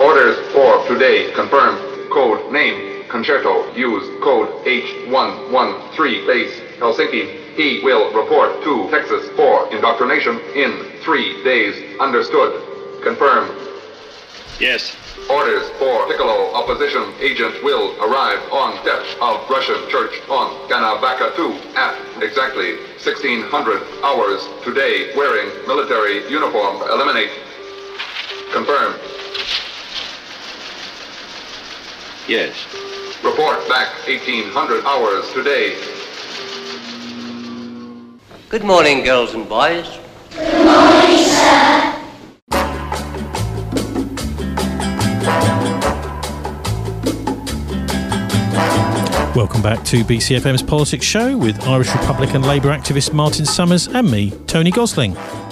Orders for today confirmed. Code name Concerto. Use code H113 base Helsinki. He will report to Texas for indoctrination in 3 days. Understood. Confirmed. Yes. Orders for Piccolo opposition agent will arrive on steps of Russian church on Ganavaka 2 at exactly 1600 hours today wearing military uniform. Eliminate. Confirmed. Yes. Report back 1800 hours today. Good morning, girls and boys. Good morning, sir. Welcome back to BCFM's Politics Show with Irish Republican Labour activist Martin Summers and me, Tony Gosling.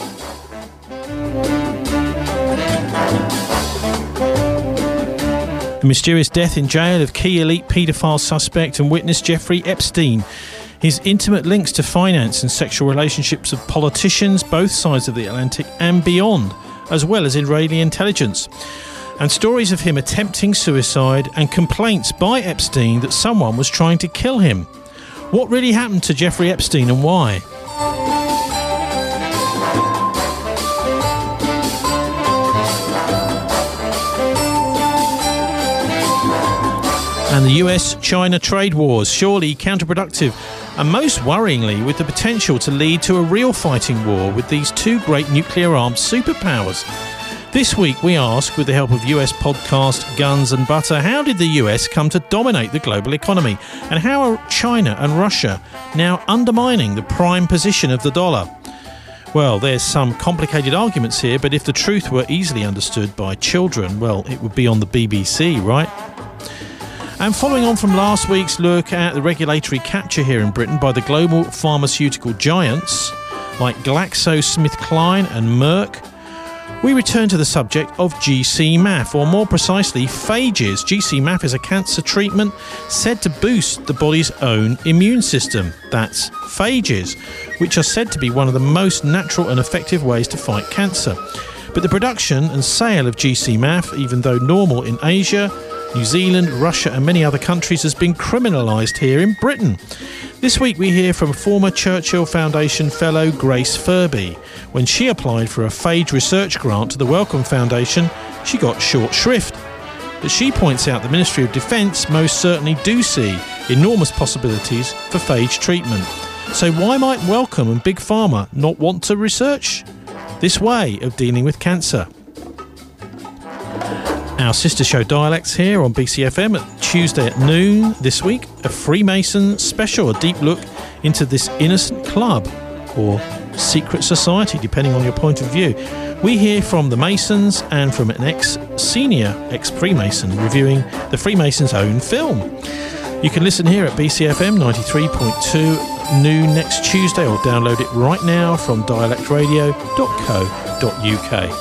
The mysterious death in jail of key elite paedophile suspect and witness Jeffrey Epstein. His intimate links to finance and sexual relationships of politicians, both sides of the Atlantic and beyond, as well as Israeli intelligence. And stories of him attempting suicide and complaints by Epstein that someone was trying to kill him. What really happened to Jeffrey Epstein and why? And the US-China trade wars, surely counterproductive and most worryingly with the potential to lead to a real fighting war with these two great nuclear-armed superpowers. This week we ask, with the help of US podcast Guns and Butter, how did the US come to dominate the global economy? And how are China and Russia now undermining the prime position of the dollar? Well, there's some complicated arguments here, but if the truth were easily understood by children, well, it would be on the BBC, right? And following on from last week's look at the regulatory capture here in Britain by the global pharmaceutical giants like GlaxoSmithKline and Merck, we return to the subject of GC-MAF, or more precisely, phages. GC-MAF is a cancer treatment said to boost the body's own immune system. That's phages, which are said to be one of the most natural and effective ways to fight cancer. But the production and sale of GC-MAF, even though normal in Asia, New Zealand, Russia and many other countries, has been criminalised here in Britain. This week we hear from former Churchill Foundation fellow Grace Furby. When she applied for a phage research grant to the Wellcome Foundation, she got short shrift. But she points out the Ministry of Defence most certainly do see enormous possibilities for phage treatment. So why might Wellcome and Big Pharma not want to research this way of dealing with cancer? Our sister show Dialects here on BCFM at Tuesday at noon this week. A Freemason special, a deep look into this innocent club or secret society, depending on your point of view. We hear from the Masons and from an ex-Freemason reviewing the Freemasons' own film. You can listen here at BCFM 93.2 noon next Tuesday or download it right now from dialectradio.co.uk.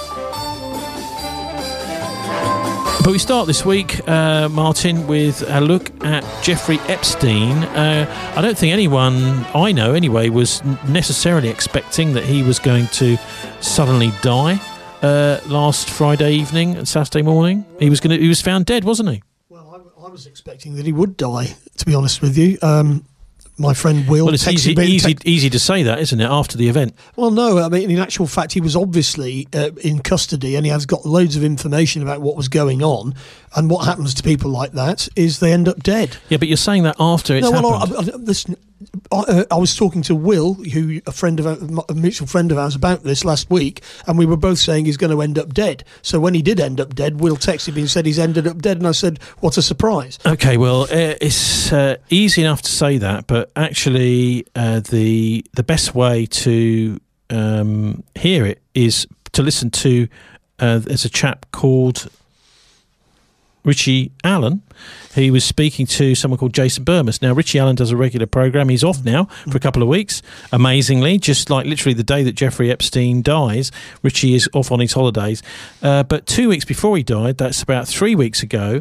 But we start this week, Martin, with a look at Jeffrey Epstein. I don't think anyone I know, anyway, was necessarily expecting that he was going to suddenly die last Friday evening and Saturday morning. He was found dead, wasn't he? Well, I was expecting that he would die, to be honest with you. My friend Will... Well, it's easy to say that, isn't it, after the event? Well, no, I mean, in actual fact, he was obviously in custody and he has got loads of information about what was going on. And what happens to people like that is they end up dead. Yeah, but you're saying that after it's happened. Listen, I was talking to Will, who a mutual friend of ours, about this last week, and we were both saying he's going to end up dead. So when he did end up dead, Will texted me and said he's ended up dead, and I said, what a surprise. Okay, well, it's easy enough to say that, but actually the best way to hear it is to listen to, there's a chap called Richie Allen. He was speaking to someone called Jason Burmis. Now, Richie Allen does a regular programme. He's off now for a couple of weeks, amazingly, just like literally the day that Jeffrey Epstein dies. Richie is off on his holidays. But 2 weeks before he died, that's about 3 weeks ago,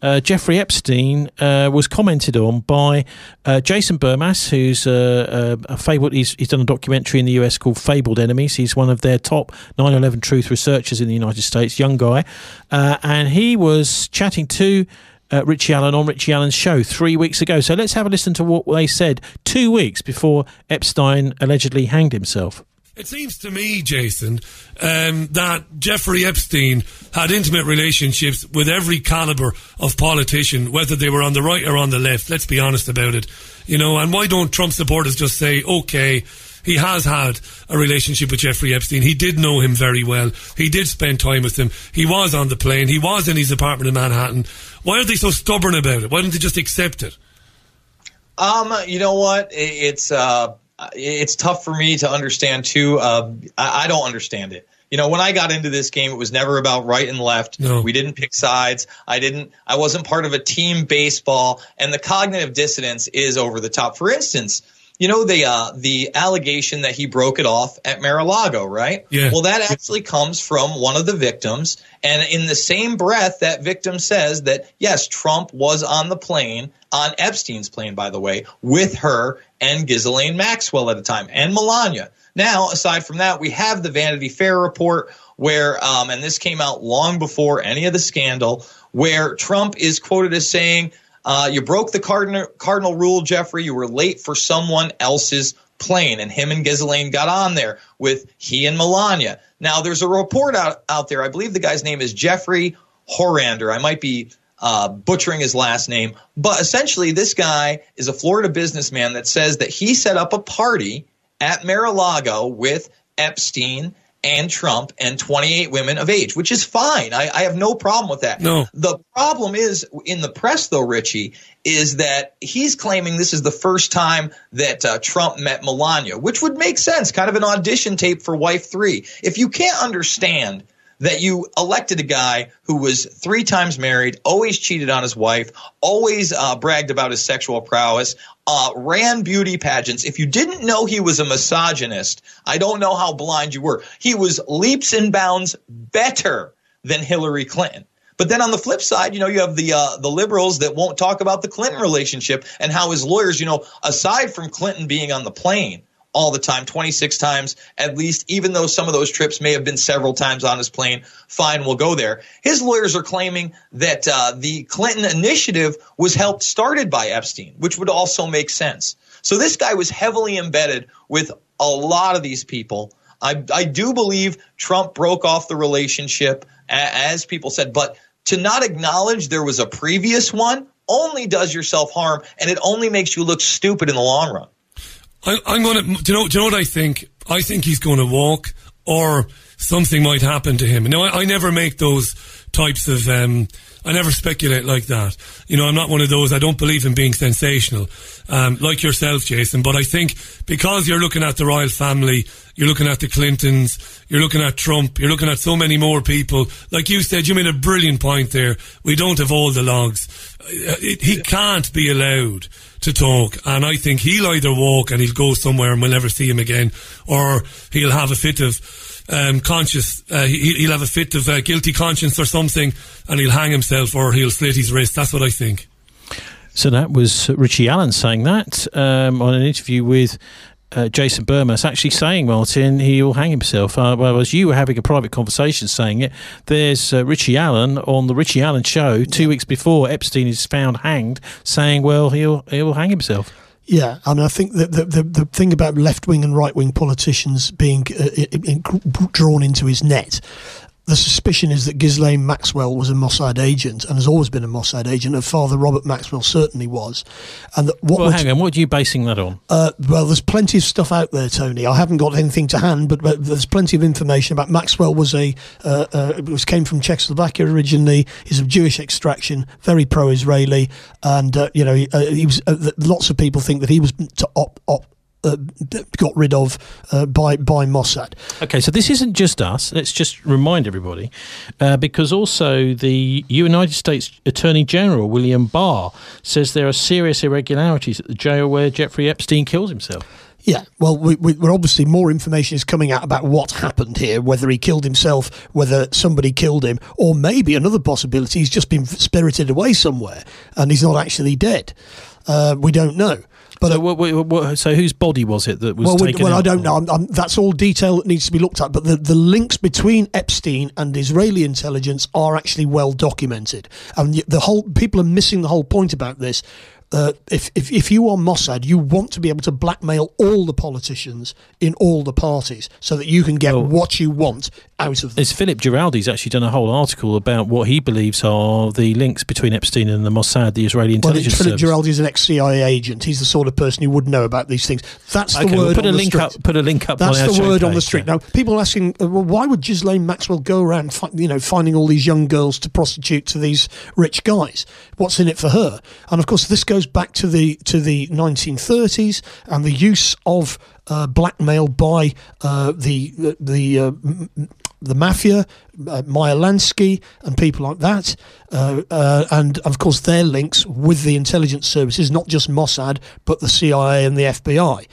Jeffrey Epstein was commented on by Jason Bermas, who's a fabled. He's done a documentary in the US called Fabled Enemies. He's one of their top 9/11 truth researchers in the United States, young guy, and he was chatting to Richie Allen on Richie Allen's show 3 weeks ago. So let's have a listen to what they said 2 weeks before Epstein allegedly hanged himself. It seems to me, Jason, that Jeffrey Epstein had intimate relationships with every caliber of politician, whether they were on the right or on the left. Let's be honest about it. And why don't Trump supporters just say, okay, he has had a relationship with Jeffrey Epstein. He did know him very well. He did spend time with him. He was on the plane. He was in his apartment in Manhattan. Why are they so stubborn about it? Why don't they just accept it? You know what? It's tough for me to understand, too. I don't understand it. When I got into this game, it was never about right and left. No. We didn't pick sides. I wasn't part of a team baseball. And the cognitive dissonance is over the top. For instance, the allegation that he broke it off at Mar-a-Lago, right? Yeah. Well, that actually comes from one of the victims. And in the same breath, that victim says that, yes, Trump was on the plane, on Epstein's plane, by the way, with her and Ghislaine Maxwell at the time, and Melania. Now, aside from that, we have the Vanity Fair report where, and this came out long before any of the scandal, where Trump is quoted as saying, you broke the cardinal rule, Jeffrey. You were late for someone else's plane. And him and Ghislaine got on there with he and Melania. Now, there's a report out there. I believe the guy's name is Jeffrey Horander. I might be butchering his last name. But essentially, this guy is a Florida businessman that says that he set up a party at Mar-a-Lago with Epstein and Trump and 28 women of age, which is fine. I have no problem with that. No. The problem is in the press, though, Richie, is that he's claiming this is the first time that Trump met Melania, which would make sense, kind of an audition tape for Wife 3. If you can't understand that you elected a guy who was 3 times married, always cheated on his wife, always bragged about his sexual prowess, ran beauty pageants. If you didn't know he was a misogynist, I don't know how blind you were. He was leaps and bounds better than Hillary Clinton. But then on the flip side, you have the liberals that won't talk about the Clinton relationship and how his lawyers, aside from Clinton being on the plane all the time, 26 times at least, even though some of those trips may have been several times on his plane. Fine, we'll go there. His lawyers are claiming that the Clinton initiative was started by Epstein, which would also make sense. So this guy was heavily embedded with a lot of these people. I do believe Trump broke off the relationship, as people said, but to not acknowledge there was a previous one only does yourself harm, and it only makes you look stupid in the long run. I'm going to, do you know what I think? I think he's going to walk, or something might happen to him. Now, I never make those types of, I never speculate like that. I'm not one of those. I don't believe in being sensational, like yourself, Jason. But I think because you're looking at the royal family, you're looking at the Clintons, you're looking at Trump, you're looking at so many more people. Like you said, you made a brilliant point there. We don't have all the logs. He can't be allowed to talk, and I think he'll either walk and he'll go somewhere and we'll never see him again, or he'll have a fit of he'll have a fit of guilty conscience or something, and he'll hang himself or he'll slit his wrist. That's what I think. So that was Richie Allen saying that on an interview with Jason Bermas, actually saying, Martin, he'll hang himself. Well, as you were having a private conversation saying it, there's Richie Allen on the Richie Allen show 2 weeks before Epstein is found hanged, saying, well, he'll hang himself. Yeah, I mean, I think that the thing about left-wing and right-wing politicians being drawn into his net, the suspicion is that Ghislaine Maxwell was a Mossad agent and has always been a Mossad agent. Her father, Robert Maxwell, certainly was. And hang on, what are you basing that on? Well, there's plenty of stuff out there, Tony. I haven't got anything to hand, but there's plenty of information about Maxwell. Came from Czechoslovakia originally. He's of Jewish extraction, very pro-Israeli, and he was. Lots of people think that he was got rid of by Mossad. Okay, so this isn't just us. Let's just remind everybody, because also the United States Attorney General, William Barr, says there are serious irregularities at the jail where Jeffrey Epstein kills himself. Yeah, well, we're obviously more information is coming out about what happened here, whether he killed himself, whether somebody killed him, or maybe another possibility, he's just been spirited away somewhere and he's not actually dead. We don't know. But so whose body was it that was taken out? I don't know. That's all detail that needs to be looked at. But the links between Epstein and Israeli intelligence are actually well documented. And people are missing the whole point about this. If you are Mossad, you want to be able to blackmail all the politicians in all the parties so that you can get what you want out of them. There's Philip Giraldi's actually done a whole article about what he believes are the links between Epstein and the Mossad, the Israeli intelligence service. Philip Giraldi is an ex-CIA agent. He's the sort of person who would know about these things. That's the word we'll put on a the link street. up. Put a link up. That's on the word page, on the street. Now, people are asking, well, why would Ghislaine Maxwell go around, finding all these young girls to prostitute to these rich guys? What's in it for her? And of course, this goes back to the 1930s and the use of blackmail by the mafia, Meyer Lansky and people like that, and of course their links with the intelligence services, not just Mossad but the CIA and the FBI.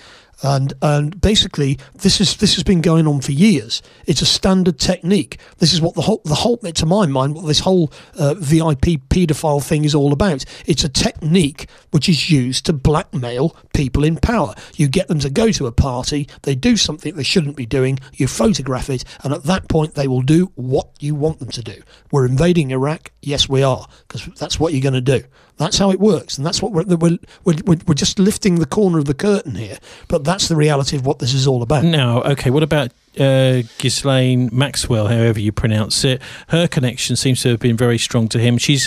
And basically, this has been going on for years. It's a standard technique. This is what the whole, to my mind, what this whole VIP paedophile thing is all about. It's a technique which is used to blackmail people in power. You get them to go to a party, they do something they shouldn't be doing, you photograph it, and at that point they will do what you want them to do. We're invading Iraq, yes we are, because that's what you're going to do. That's how it works, and that's what we're just lifting the corner of the curtain here. But that's the reality of what this is all about. Now, okay, what about Ghislaine Maxwell, however you pronounce it? Her connection seems to have been very strong to him. She's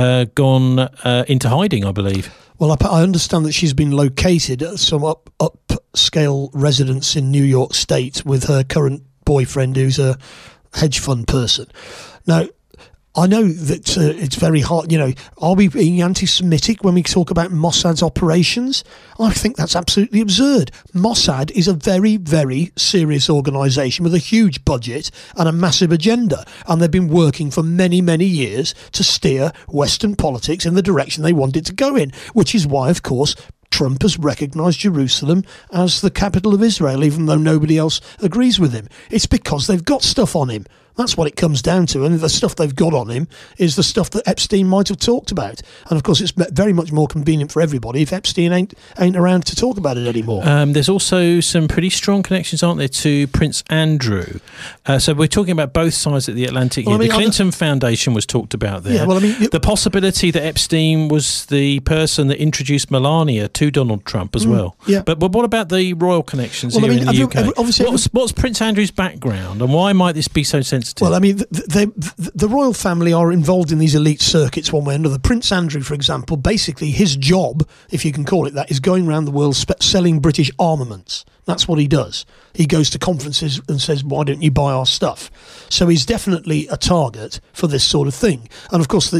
gone into hiding, I believe. Well, I understand that she's been located at some upscale residence in New York State with her current boyfriend, who's a hedge fund person. Now, I know that it's very hard, are we being anti-Semitic when we talk about Mossad's operations? I think that's absolutely absurd. Mossad is a very, very serious organisation with a huge budget and a massive agenda, and they've been working for many, many years to steer Western politics in the direction they want it to go in, which is why, of course, Trump has recognised Jerusalem as the capital of Israel, even though nobody else agrees with him. It's because they've got stuff on him. That's what it comes down to, and the stuff they've got on him is the stuff that Epstein might have talked about. And of course, it's very much more convenient for everybody if Epstein ain't around to talk about it anymore. There's also some pretty strong connections, aren't there, to Prince Andrew? So we're talking about both sides of the Atlantic here. The Clinton Foundation was talked about there. Yeah, the possibility that Epstein was the person that introduced Melania to Donald Trump as well. Yeah. But what about the royal connections here in the UK? What's Prince Andrew's background, and why might this be so sensitive? Well, I mean, the royal family are involved in these elite circuits one way or another. Prince Andrew, for example, basically his job, if you can call it that, is going around the world selling British armaments. That's what he does. He goes to conferences and says, why don't you buy our stuff? So he's definitely a target for this sort of thing. And of course,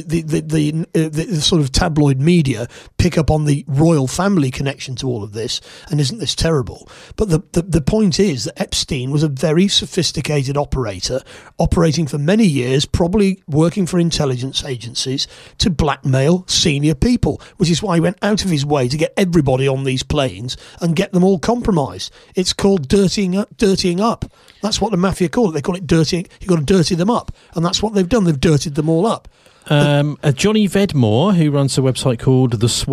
the sort of tabloid media pick up on the royal family connection to all of this. And isn't this terrible? But the point is that Epstein was a very sophisticated operator, operating for many years, probably working for intelligence agencies to blackmail senior people, which is why he went out of his way to get everybody on these planes and get them all compromised. It's called dirtying up. That's what the mafia call it. They call it dirtying. You've got to dirty them up. And that's what they've done. They've dirtied them all up. Johnny Vedmore, who runs a website called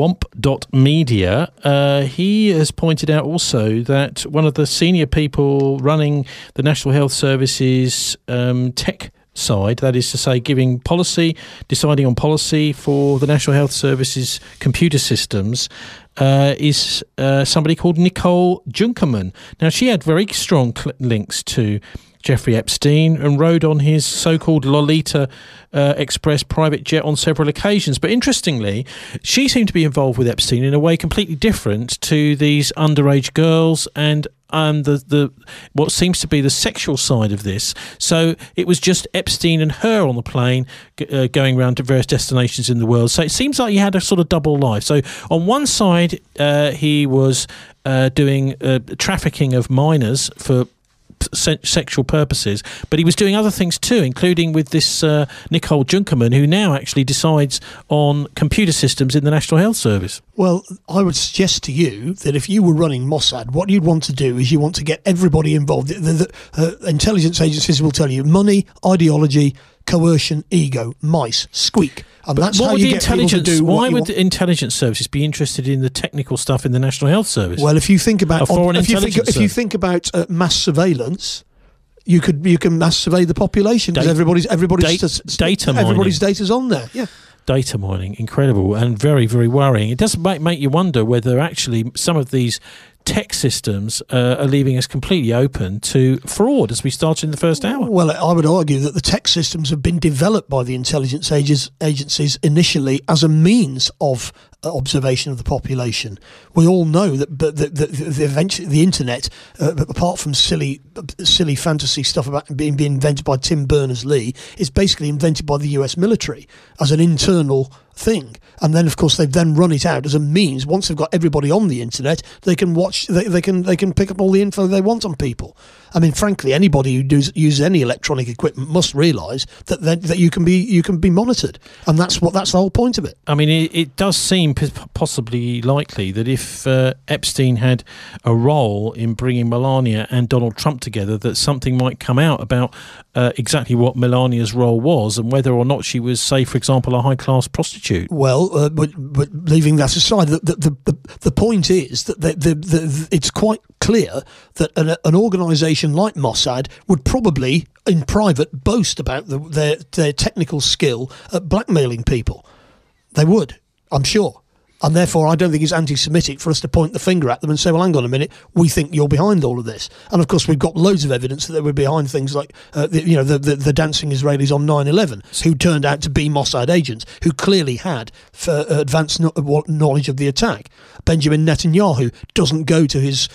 theswamp.media, he has pointed out also that one of the senior people running the National Health Service's tech side, that is to say deciding on policy for the National Health Service's computer systems, is somebody called Nicole Junkerman. Now, she had very strong links to Jeffrey Epstein and rode on his so-called Lolita Express private jet on several occasions. But interestingly, she seemed to be involved with Epstein in a way completely different to these underage girls and the what seems to be the sexual side of this. So it was just Epstein and her on the plane going around to various destinations in the world. So it seems like he had a sort of double life. So on one side, he was doing trafficking of minors for sexual purposes, but he was doing other things too, including with this Nicole Junkerman, who now actually decides on computer systems in the National Health Service. Well, I would suggest to you that if you were running Mossad, what you'd want to do is you want to get everybody involved. The intelligence agencies will tell you money, ideology, coercion, ego, mice, squeak. And that's how you get people to do why would the intelligence services be interested in the technical stuff in the National Health Service? Well, if you think about if you think about mass surveillance, you can mass survey the population because everybody's data mining. Everybody's data's on there. Yeah. Data mining, incredible and very, very worrying. It does make you wonder whether actually some of these tech systems are leaving us completely open to fraud as we started in the first hour. Well, I would argue that the tech systems have been developed by the intelligence agencies initially as a means of observation of the population. We all know that eventually the internet, apart from silly fantasy stuff about being invented by Tim Berners-Lee, is basically invented by the US military as an internal thing. And then, of course, they've then run it out as a means. Once they've got everybody on the internet, they can watch. They can pick up all the info they want on people. I mean, frankly, anybody who uses any electronic equipment must realise that you can be monitored, and that's the whole point of it. I mean, it does seem possibly likely that if Epstein had a role in bringing Melania and Donald Trump together, that something might come out about exactly what Melania's role was and whether or not she was, say, for example, a high-class prostitute. Well, but leaving that aside, the point is that it's quite clear that an organisation like Mossad would probably, in private, boast about their technical skill at blackmailing people. They would, I'm sure. And therefore, I don't think it's anti-Semitic for us to point the finger at them and say, well, hang on a minute, we think you're behind all of this. And of course, we've got loads of evidence that they were behind things like, the dancing Israelis on 9/11, who turned out to be Mossad agents, who clearly had advanced knowledge of the attack. Benjamin Netanyahu doesn't go to his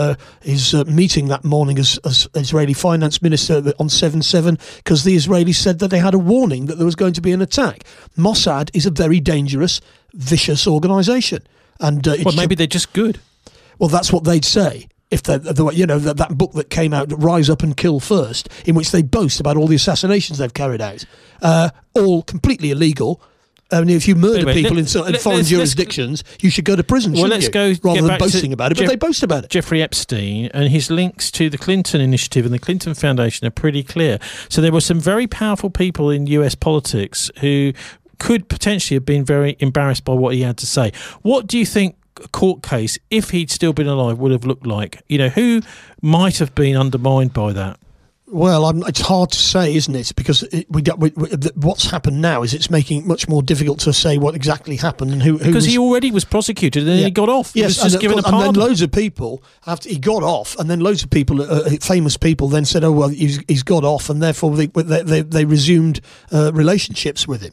meeting that morning as Israeli finance minister on 7/7 because the Israelis said that they had a warning that there was going to be an attack. Mossad is a very dangerous, vicious organisation, and maybe they're just good. Well, that's what they'd say if that book that came out, Rise Up and Kill First, in which they boast about all the assassinations they've carried out, all completely illegal. I mean, if you murder people in foreign jurisdictions, you should go to prison. Rather than boasting about it. But they boast about it. Jeffrey Epstein and his links to the Clinton Initiative and the Clinton Foundation are pretty clear. So there were some very powerful people in US politics who could potentially have been very embarrassed by what he had to say. What do you think a court case, if he'd still been alive, would have looked like? Who might have been undermined by that? Well, it's hard to say, isn't it? Because what's happened now is it's making it much more difficult to say what exactly happened and who. Because he already was prosecuted and then he got off. Yes, he was just given a pardon. And then loads of people he got off, and then loads of people, famous people, then said, "Oh well, he's got off," and therefore they resumed relationships with him.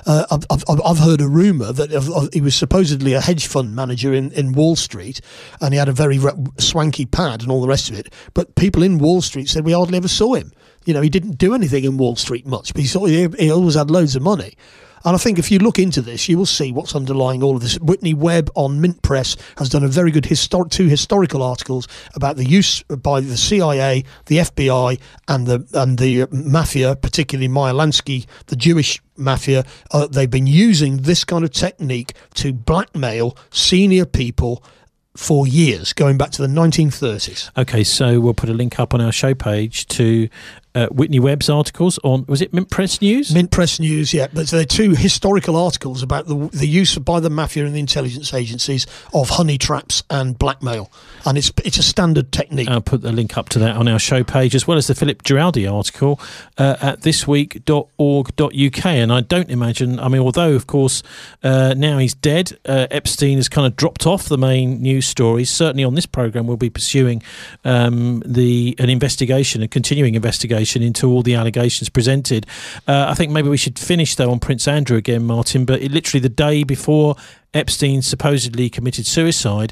I've heard a rumour that he was supposedly a hedge fund manager in Wall Street, and he had a very swanky pad and all the rest of it. But people in Wall Street said we hardly ever saw him. He didn't do anything in Wall Street much, but he always had loads of money. And I think if you look into this, you will see what's underlying all of this. Whitney Webb on Mint Press has done a very good two historical articles about the use by the CIA, the FBI, and the mafia, particularly Meyer Lansky, the Jewish mafia. They've been using this kind of technique to blackmail senior people for years, going back to the 1930s. Okay, so we'll put a link up on our show page to Whitney Webb's articles on, was it Mint Press News? Mint Press News, yeah. But they're two historical articles about the use by the mafia and the intelligence agencies of honey traps and blackmail. And it's a standard technique. I'll put the link up to that on our show page, as well as the Philip Giraldi article at thisweek.org.uk. And I don't imagine, although, of course, now he's dead, Epstein has kind of dropped off the main news stories. Certainly on this programme, we'll be pursuing an investigation, a continuing investigation into all the allegations presented. I think maybe we should finish, though, on Prince Andrew again, Martin, but literally the day before Epstein supposedly committed suicide,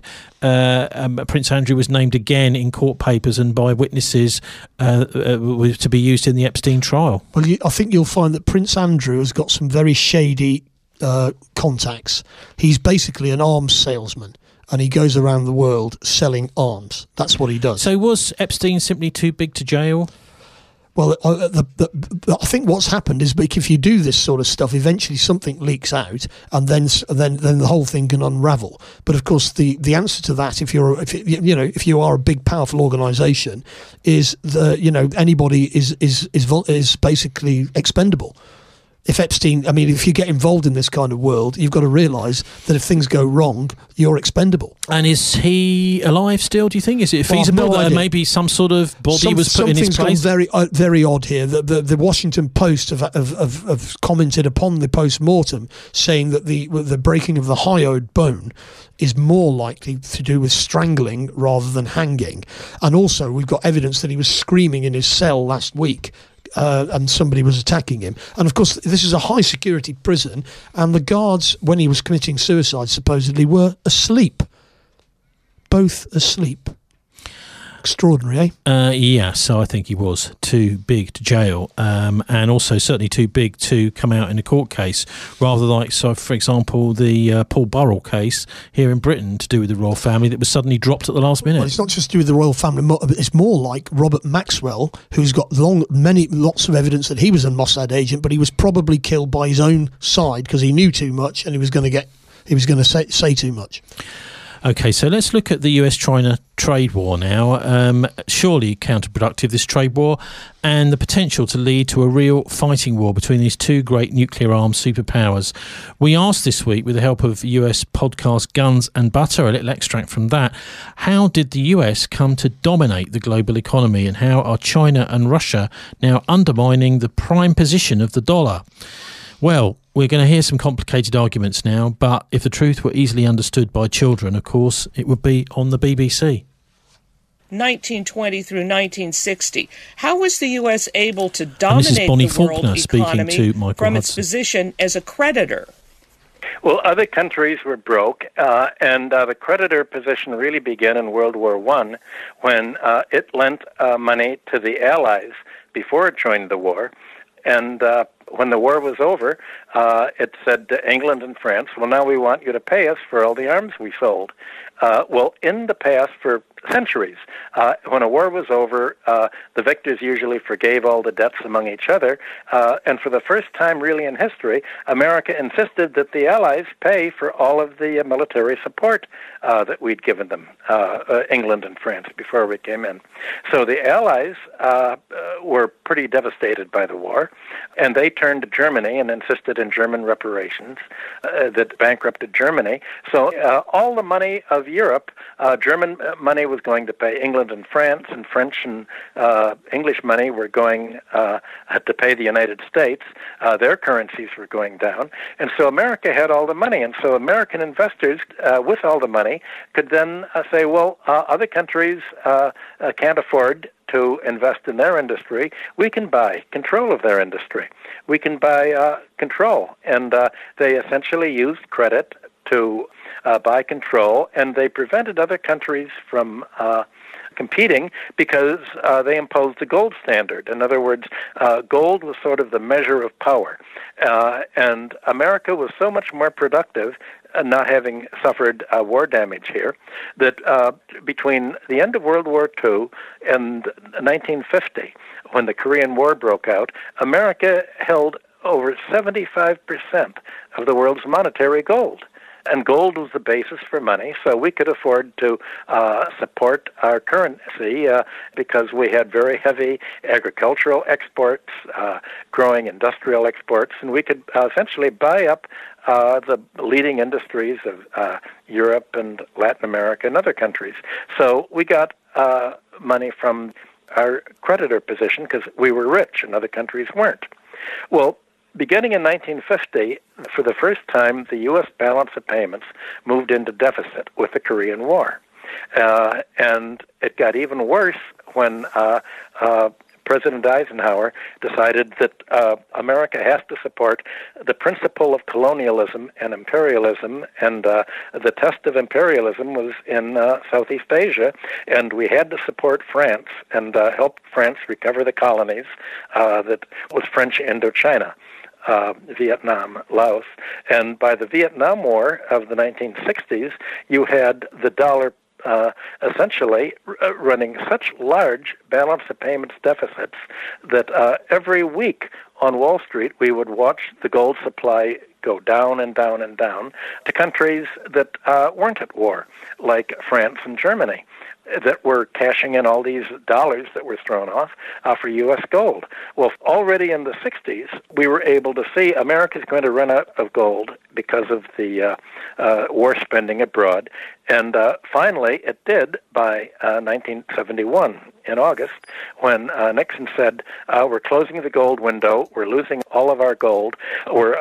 Prince Andrew was named again in court papers and by witnesses to be used in the Epstein trial. Well, I think you'll find that Prince Andrew has got some very shady contacts. He's basically an arms salesman. and he goes around the world selling arms. That's what he does. So was Epstein simply too big to jail? Well, I think what's happened is, if you do this sort of stuff, eventually something leaks out, and then the whole thing can unravel. But of course, the answer to that, if you are a big, powerful organisation, is anybody is basically expendable. If Epstein, if you get involved in this kind of world, you've got to realise that if things go wrong, you're expendable. And is he alive still, do you think? Is it feasible that maybe some sort of body was put in his place? Something's gone very odd here. The Washington Post have commented upon the post-mortem, saying that the breaking of the hyoid bone is more likely to do with strangling rather than hanging. And also, we've got evidence that he was screaming in his cell last week, and somebody was attacking him. And of course, this is a high security prison, and the guards, when he was committing suicide, supposedly were asleep. Both asleep. Extraordinary, eh? Yeah, so I think he was too big to jail, and also certainly too big to come out in a court case, rather like, so for example, the Paul Burrell case here in Britain to do with the royal family that was suddenly dropped at the last minute. Well, it's not just to do with the royal family, it's more like Robert Maxwell, who's got lots of evidence that he was a Mossad agent, but he was probably killed by his own side because he knew too much and he was going to say too much. Okay, so let's look at the US-China trade war now. Surely counterproductive, this trade war, and the potential to lead to a real fighting war between these two great nuclear-armed superpowers. We asked this week, with the help of US podcast Guns and Butter, a little extract from that, how did the US come to dominate the global economy, and how are China and Russia now undermining the prime position of the dollar? Well, we're going to hear some complicated arguments now, but if the truth were easily understood by children, of course, it would be on the BBC. 1920 through 1960. How was the U.S. able to dominate the world economy from its position as a creditor? Well, other countries were broke, and the creditor position really began in World War I when it lent money to the Allies before it joined the war. And when the war was over, it said to England and France, well, now we want you to pay us for all the arms we sold. Well, in the past, for centuries, when a war was over, the victors usually forgave all the debts among each other. And for the first time really in history, America insisted that the Allies pay for all of the military support that we'd given them, England and France, before we came in. So the Allies were pretty devastated by the war, and they turned to Germany and insisted in German reparations that bankrupted Germany. So all the money of Europe, German money was going to pay England and France, and French and English money were going to pay the United States. Their currencies were going down. And so America had all the money. And so American investors, with all the money, could then say, well, other countries can't afford to invest in their industry. We can buy control of their industry. We can buy control. And they essentially used credit to buy control, and they prevented other countries from competing because they imposed the gold standard. In other words, gold was sort of the measure of power. And America was so much more productive, not having suffered war damage here, that between the end of World War II and 1950, when the Korean War broke out, America held over 75% of the world's monetary gold. And gold was the basis for money, so we could afford to support our currency because we had very heavy agricultural exports, growing industrial exports, and we could essentially buy up the leading industries of Europe and Latin America and other countries. So we got money from our creditor position because we were rich and other countries weren't. Well, beginning in 1950, for the first time, the U.S. balance of payments moved into deficit with the Korean War. And it got even worse when President Eisenhower decided that America has to support the principle of colonialism and imperialism, and the test of imperialism was in Southeast Asia, and we had to support France and help France recover the colonies that was French Indochina. Vietnam, Laos. And by the Vietnam War of the 1960s, you had the dollar essentially running such large balance of payments deficits that every week on Wall Street we would watch the gold supply go down and down and down to countries that weren't at war, like France and Germany, that were cashing in all these dollars that were thrown off for U.S. gold. Well, already in the 60s, we were able to see America's going to run out of gold because of the war spending abroad. And finally, it did by 1971 in August, when Nixon said, we're closing the gold window, we're losing all of our gold, we're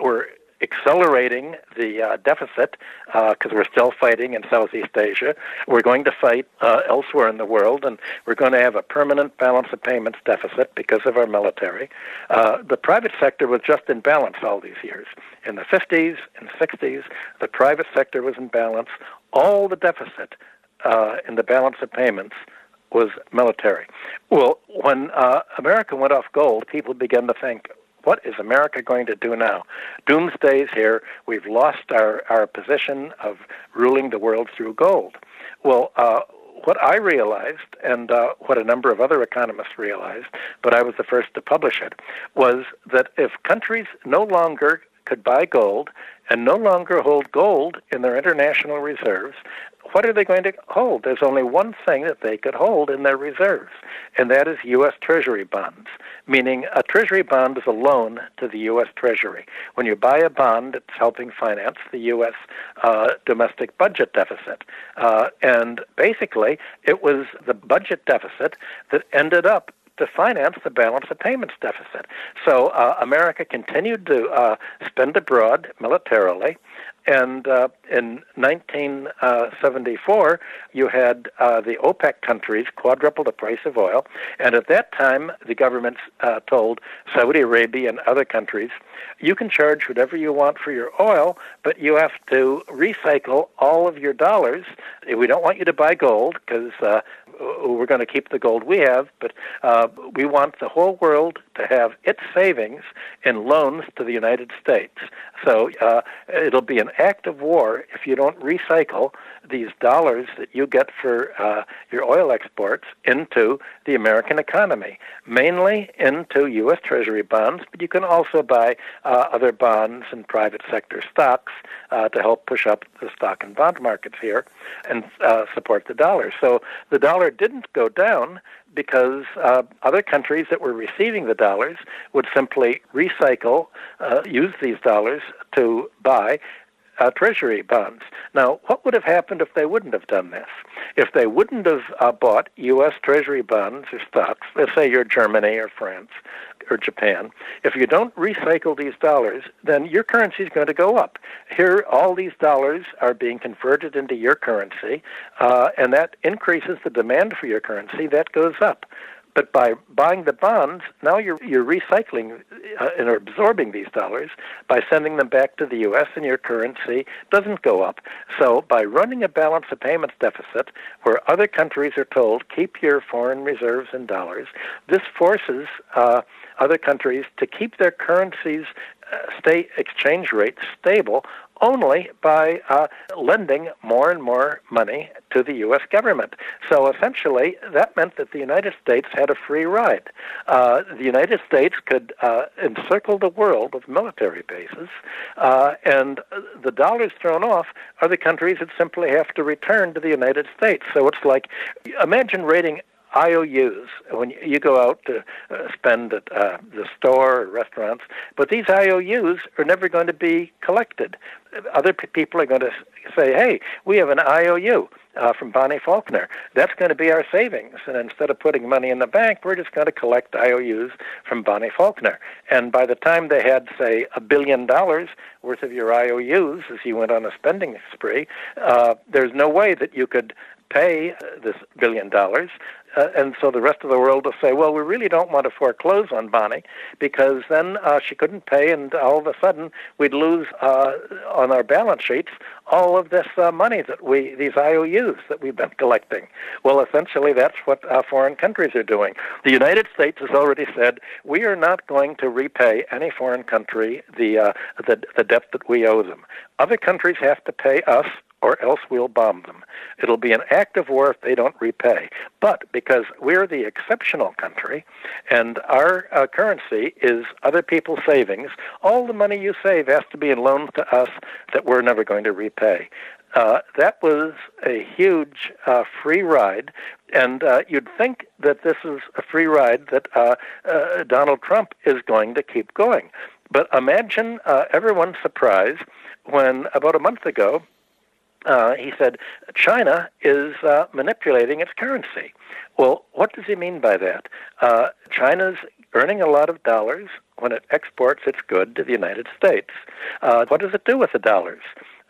accelerating the deficit because we're still fighting in Southeast Asia. We're going to fight elsewhere in the world, and we're going to have a permanent balance of payments deficit because of our military. The private sector was just in balance all these years. In the 50s and 60s, the private sector was in balance. All the deficit in the balance of payments was military. Well, when America went off gold, people began to think, what is America going to do now? Doomsday's here. We've lost our position of ruling the world through gold. Well, what I realized, and what a number of other economists realized, but I was the first to publish it, was that if countries no longer could buy gold and no longer hold gold in their international reserves, what are they going to hold? There's only one thing that they could hold in their reserves, and that is U.S. Treasury bonds, meaning a Treasury bond is a loan to the U.S. Treasury. When you buy a bond, it's helping finance the U.S. Domestic budget deficit. And basically, it was the budget deficit that ended up to finance the balance of payments deficit. So America continued to spend abroad militarily, and in 1974, you had the OPEC countries quadruple the price of oil, and at that time, the governments told Saudi Arabia and other countries, you can charge whatever you want for your oil, but you have to recycle all of your dollars. We don't want you to buy gold, because we're going to keep the gold we have, but we want the whole world to have its savings in loans to the United States. So it'll be an act of war if you don't recycle these dollars that you get for your oil exports into the American economy, mainly into U.S. Treasury bonds, but you can also buy other bonds and private sector stocks to help push up the stock and bond markets here and support the dollar. So the dollar didn't go down because other countries that were receiving the dollars would simply recycle, use these dollars to buy Treasury bonds. Now, what would have happened if they wouldn't have done this? If they wouldn't have bought U.S. Treasury bonds or stocks, let's say you're Germany or France or Japan, if you don't recycle these dollars, then your currency is going to go up. Here, all these dollars are being converted into your currency, and that increases the demand for your currency. That goes up. But by buying the bonds, now you're recycling and absorbing these dollars by sending them back to the U.S., and your currency doesn't go up. So by running a balance of payments deficit where other countries are told, keep your foreign reserves in dollars, this forces other countries to keep their currencies exchange rates stable only by lending more and more money to the U.S. government. So essentially, that meant that the United States had a free ride. The United States could encircle the world with military bases, and the dollars thrown off, other countries would simply have to return to the United States. So it's like, imagine rating IOUs when you go out to spend at the store or restaurants, but these IOUs are never going to be collected. Other people are going to say, hey, we have an IOU from Bonnie Faulkner. That's going to be our savings. And instead of putting money in the bank, we're just going to collect IOUs from Bonnie Faulkner. And by the time they had, say, $1 billion worth of your IOUs as you went on a spending spree, there's no way that you could pay this $1 billion. And so the rest of the world will say, well, we really don't want to foreclose on Bonnie because then she couldn't pay, and all of a sudden we'd lose on our balance sheets all of this money that these IOUs that we've been collecting. Well, essentially that's what foreign countries are doing. The United States has already said we are not going to repay any foreign country the debt that we owe them. Other countries have to pay us, or else we'll bomb them. It'll be an act of war if they don't repay. But because we're the exceptional country and our currency is other people's savings, all the money you save has to be in loans to us that we're never going to repay. That was a huge free ride, and you'd think that this is a free ride that Donald Trump is going to keep going. But imagine everyone's surprise when about a month ago, he said China is manipulating its currency. Well, what does he mean by that? China's earning a lot of dollars when it exports its good to the United States. What does it do with the dollars?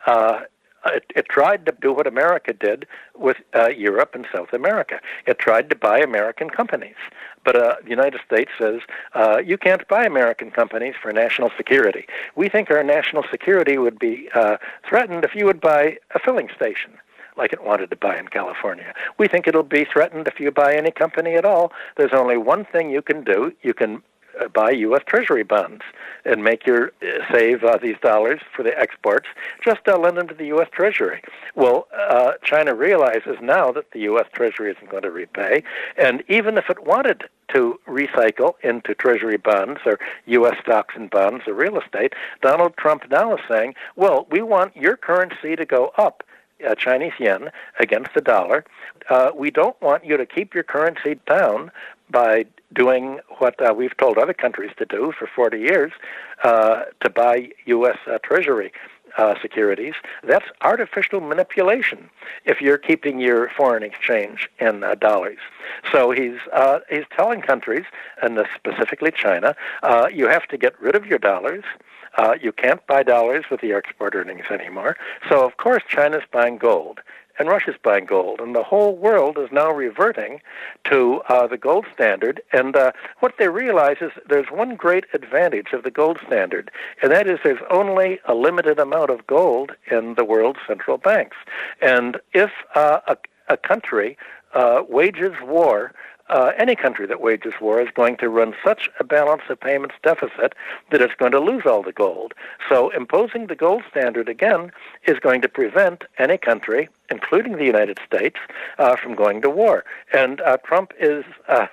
It tried to do what America did with Europe and South America. It tried to buy American companies. But the United States says, you can't buy American companies for national security. We think our national security would be threatened if you would buy a filling station like it wanted to buy in California. We think it'll be threatened if you buy any company at all. There's only one thing you can do. You can buy U.S. Treasury bonds and make your save these dollars for the exports. Just lend them to the U.S. Treasury. Well, China realizes now that the U.S. Treasury isn't going to repay, and even if it wanted to recycle into Treasury bonds or U.S. stocks and bonds or real estate, Donald Trump now is saying, well, we want your currency to go up, Chinese yen, against the dollar. We don't want you to keep your currency down by doing what we've told other countries to do for 40 years, to buy U.S. Treasury securities. That's artificial manipulation if you're keeping your foreign exchange in dollars. So he's telling countries, and specifically China, you have to get rid of your dollars. You can't buy dollars with the export earnings anymore. So, of course, China's buying gold, and Russia's buying gold, and the whole world is now reverting to the gold standard. And what they realize is there's one great advantage of the gold standard, and that is there's only a limited amount of gold in the world's central banks. And if a country wages war, any country that wages war is going to run such a balance of payments deficit that it's going to lose all the gold. So imposing the gold standard again is going to prevent any country, including the United States, from going to war. And Trump is,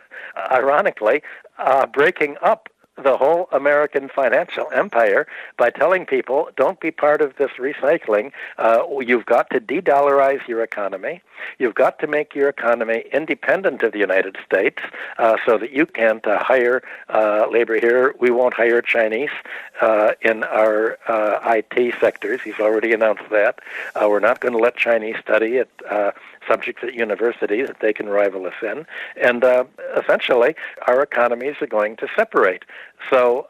ironically, breaking up the whole American financial empire by telling people, don't be part of this recycling. You've got to de-dollarize your economy. You've got to make your economy independent of the United States so that you can't hire labor here. We won't hire Chinese in our IT sectors. He's already announced that. We're not going to let Chinese study at subjects at universities that they can rival us in. And essentially, our economies are going to separate. So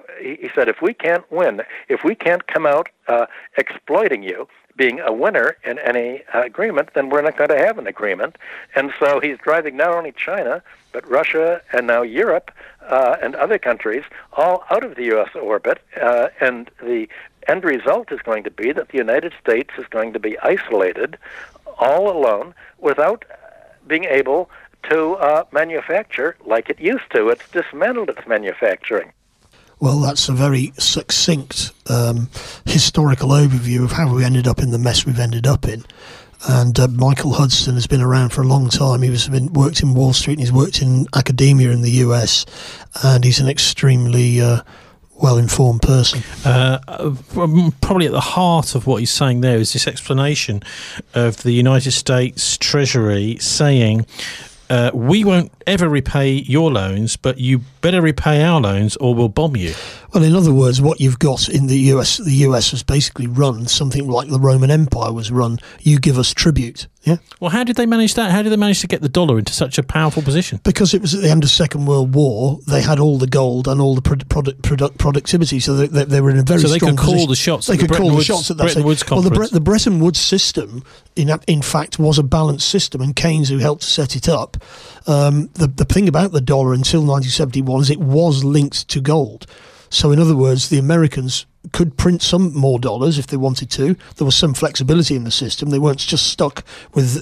he said, if we can't win, if we can't come out exploiting you, being a winner in any agreement, then we're not going to have an agreement. And so he's driving not only China, but Russia and now Europe and other countries all out of the U.S. orbit. And the end result is going to be that the United States is going to be isolated all alone without being able to manufacture like it used to. It's dismantled its manufacturing. Well, that's a very succinct historical overview of how we ended up in the mess we've ended up in. And Michael Hudson has been around for a long time. He's worked in Wall Street and he's worked in academia in the US, and he's an extremely well-informed person. Probably at the heart of what he's saying there is this explanation of the United States Treasury saying, we won't ever repay your loans, but you better repay our loans or we'll bomb you. Well, in other words, what you've got in the US has basically run something like the Roman Empire was run. You give us tribute. Yeah. Well, how did they manage that? How did they manage to get the dollar into such a powerful position? Because it was at the end of the Second World War. They had all the gold and all the productivity, so they were in a very strong position. So they could call the shots. They could call the shots at that Bretton Woods conference. Well, the Bretton Woods system, in fact, was a balanced system, and Keynes, who helped set it up, the thing about the dollar until 1971 is it was linked to gold. So, in other words, the Americans could print some more dollars if they wanted to. There was some flexibility in the system. They weren't just stuck with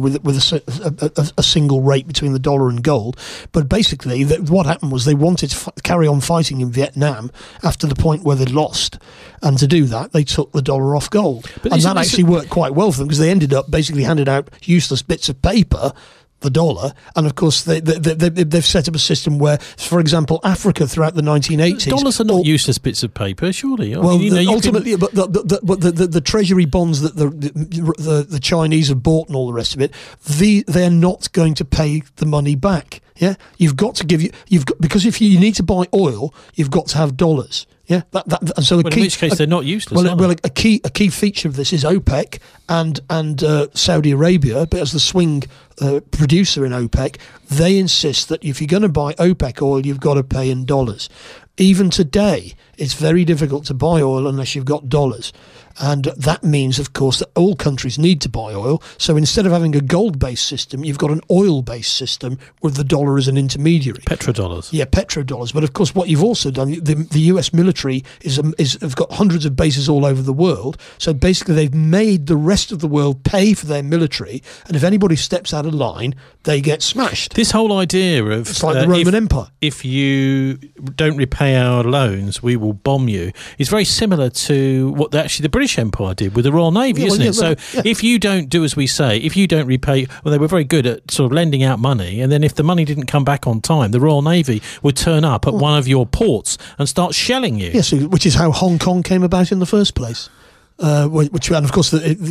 a single rate between the dollar and gold. But basically, what happened was they wanted to carry on fighting in Vietnam after the point where they'd lost, and to do that, they took the dollar off gold, and that actually worked quite well for them, because they ended up basically handing out useless bits of paper, the dollar, and of course they've set up a system where, for example, Africa throughout the 1980s. Dollars are not useless bits of paper, surely. Well, ultimately, but the treasury bonds that the Chinese have bought and all the rest of it, they are not going to pay the money back. Yeah, because if you need to buy oil, you've got to have dollars. Yeah, so in which case they're not useless. Well, a key feature of this is OPEC and Saudi Arabia, but as the swing producer in OPEC, they insist that if you're going to buy OPEC oil, you've got to pay in dollars. Even today, it's very difficult to buy oil unless you've got dollars. And that means, of course, that all countries need to buy oil. So instead of having a gold-based system, you've got an oil-based system with the dollar as an intermediary. Petrodollars. Yeah, petrodollars. But of course, what you've also done, the US military have got hundreds of bases all over the world. So basically, they've made the rest of the world pay for their military. And if anybody steps out of line, they get smashed. This whole idea of it's like the Roman Empire. If you don't repay our loans, we will bomb you, is very similar to what actually the British Empire did with the Royal Navy, isn't it? So if you don't do as we say, if you don't repay, well, they were very good at sort of lending out money, and then if the money didn't come back on time, the Royal Navy would turn up at one of your ports and start shelling you. Yes, which is how Hong Kong came about in the first place. Which, and of course,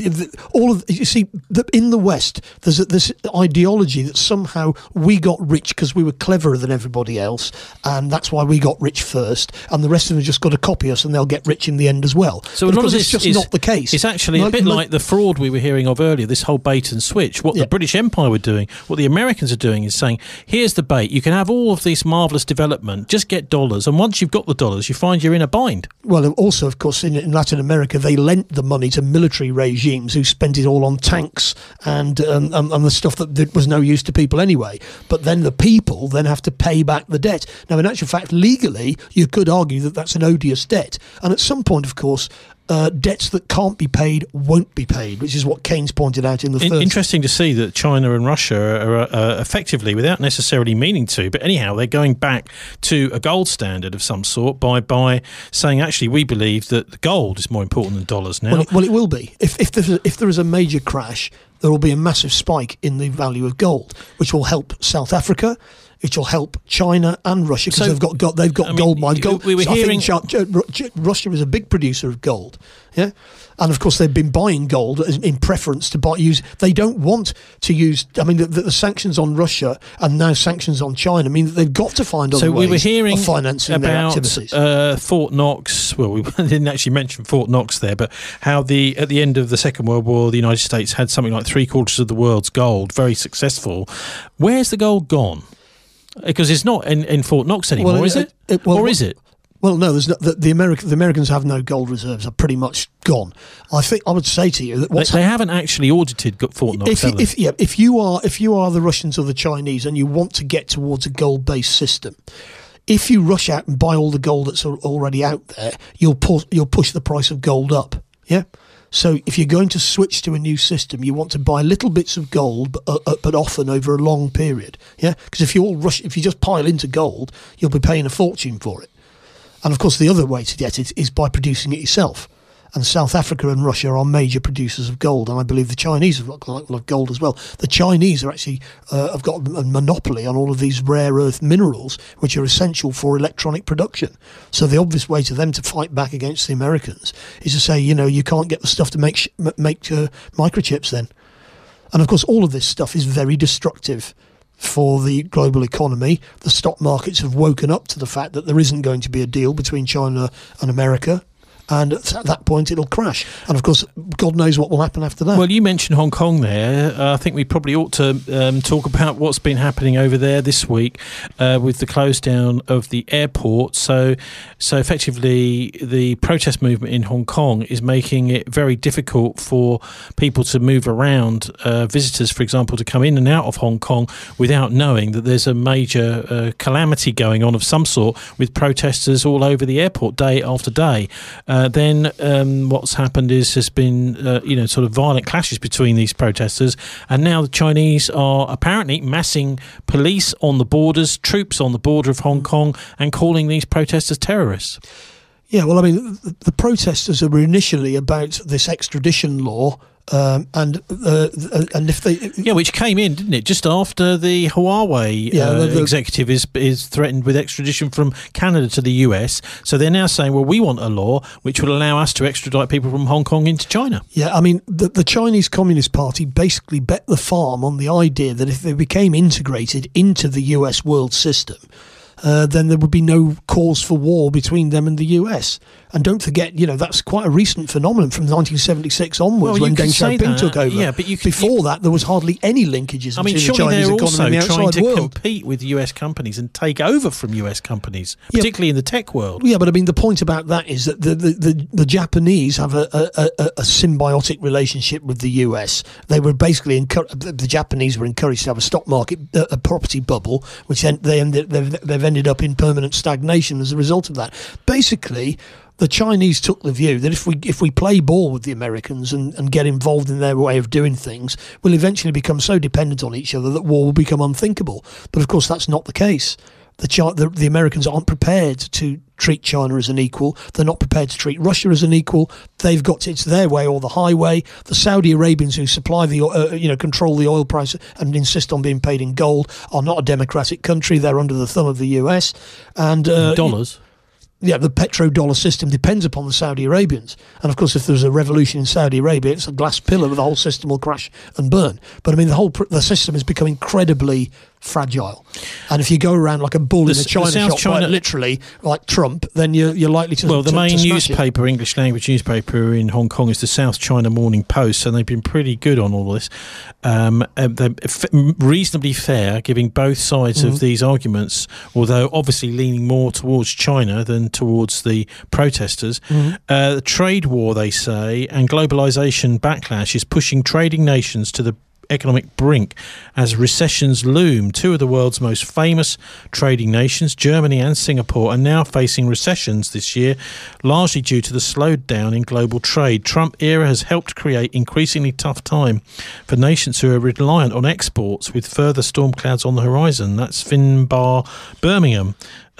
you see, in the West, there's this ideology that somehow we got rich because we were cleverer than everybody else, and that's why we got rich first, and the rest of them have just got to copy us, and they'll get rich in the end as well. So a lot of this is just not the case. It's actually a bit like the fraud we were hearing of earlier, this whole bait and switch. What the British Empire were doing, what the Americans are doing is saying, here's the bait, you can have all of this marvellous development, just get dollars, and once you've got the dollars, you find you're in a bind. Well, also, of course, in Latin America, they lent the money to military regimes who spent it all on tanks and the stuff that was no use to people anyway. But then the people then have to pay back the debt. Now, in actual fact, legally, you could argue that that's an odious debt. And at some point, of course, debts that can't be paid won't be paid, which is what Keynes pointed out in the first. Interesting to see that China and Russia are effectively, without necessarily meaning to, but anyhow, they're going back to a gold standard of some sort by saying, actually, we believe that gold is more important than dollars now. Well, it will be. If there is a major crash, there will be a massive spike in the value of gold, which will help South Africa. Which will help China and Russia because they've got gold mines. We were hearing Russia is a big producer of gold, yeah, and of course they've been buying gold in preference to use. They don't want to use. I mean, the sanctions on Russia and now sanctions on China mean that they've got to find other ways of financing their activities. Fort Knox. Well, we didn't actually mention Fort Knox there, but how at the end of the Second World War, the United States had something like 3/4 of the world's gold, very successful. Where's the gold gone? Because it's not in Fort Knox anymore, is it? Or is it? Well, no. There's not. The Americans have no gold reserves. Are pretty much gone. I think I would say to you that they haven't actually audited Fort Knox. If you are the Russians or the Chinese and you want to get towards a gold-based system, if you rush out and buy all the gold that's already out there, you'll push the price of gold up. Yeah. So if you're going to switch to a new system, you want to buy little bits of gold, but often over a long period. Yeah, because if you just pile into gold, you'll be paying a fortune for it. And of course, the other way to get it is by producing it yourself. And South Africa and Russia are major producers of gold, and I believe the Chinese have got a lot of gold as well. The Chinese are actually have got a monopoly on all of these rare earth minerals, which are essential for electronic production. So the obvious way to them to fight back against the Americans is to say, you can't get the stuff to make microchips then. And of course, all of this stuff is very destructive for the global economy. The stock markets have woken up to the fact that there isn't going to be a deal between China and America. and at that point it'll crash. And of course, God knows what will happen after that. Well, you mentioned Hong Kong there. I think we probably ought to talk about what's been happening over there this week with the close down of the airport. So effectively, the protest movement in Hong Kong is making it very difficult for people to move around, visitors, for example, to come in and out of Hong Kong without knowing that there's a major calamity going on of some sort with protesters all over the airport day after day. Then what's happened is there's been sort of violent clashes between these protesters, and now the Chinese are apparently massing police on the borders, troops on the border of Hong Kong, and calling these protesters terrorists. Yeah, well, I mean, the protesters were initially about this extradition law. And if they which came in, didn't it, just after the Huawei executive is threatened with extradition from Canada to the US. So they're now saying, well, we want a law which will allow us to extradite people from Hong Kong into China. Yeah, I mean, the Chinese Communist Party basically bet the farm on the idea that if they became integrated into the US world system, then there would be no cause for war between them and the US. And don't forget, that's quite a recent phenomenon from 1976 onwards when Deng Xiaoping took over. Yeah, but before that, there was hardly any linkages between the Chinese economy and the outside world. Trying to compete with US companies and take over from US companies, particularly in the tech world. Yeah, but I mean, the point about that is that the Japanese have a symbiotic relationship with the US. They were basically the Japanese were encouraged to have a stock market, a property bubble, which they've ended up in permanent stagnation as a result of that. Basically, the Chinese took the view that if we play ball with the Americans and get involved in their way of doing things, we'll eventually become so dependent on each other that war will become unthinkable. But of course, that's not the case. The Americans aren't prepared to treat China as an equal. They're not prepared to treat Russia as an equal. They've got it's their way or the highway. The Saudi Arabians who supply control the oil price and insist on being paid in gold are not a democratic country. They're under the thumb of the US and dollars. Yeah, the petrodollar system depends upon the Saudi Arabians. And of course, if there's a revolution in Saudi Arabia, it's a glass pillar where the whole system will crash and burn. But I mean, the system has become incredibly fragile. And if you go around like a bull in a China shop, literally, like Trump, then you're likely to... Well, the main newspaper, English language newspaper in Hong Kong is the South China Morning Post, and they've been pretty good on all this. They're reasonably fair, giving both sides of these arguments, although obviously leaning more towards China than towards the protesters. The trade war, they say, and globalisation backlash is pushing trading nations to the economic brink as recessions loom. Two of the world's most famous trading nations, Germany and Singapore, are now facing recessions this year, largely due to the slowdown in global trade. Trump era has helped create increasingly tough time for nations who are reliant on exports, with further storm clouds on the horizon. That's Finbar Birmingham.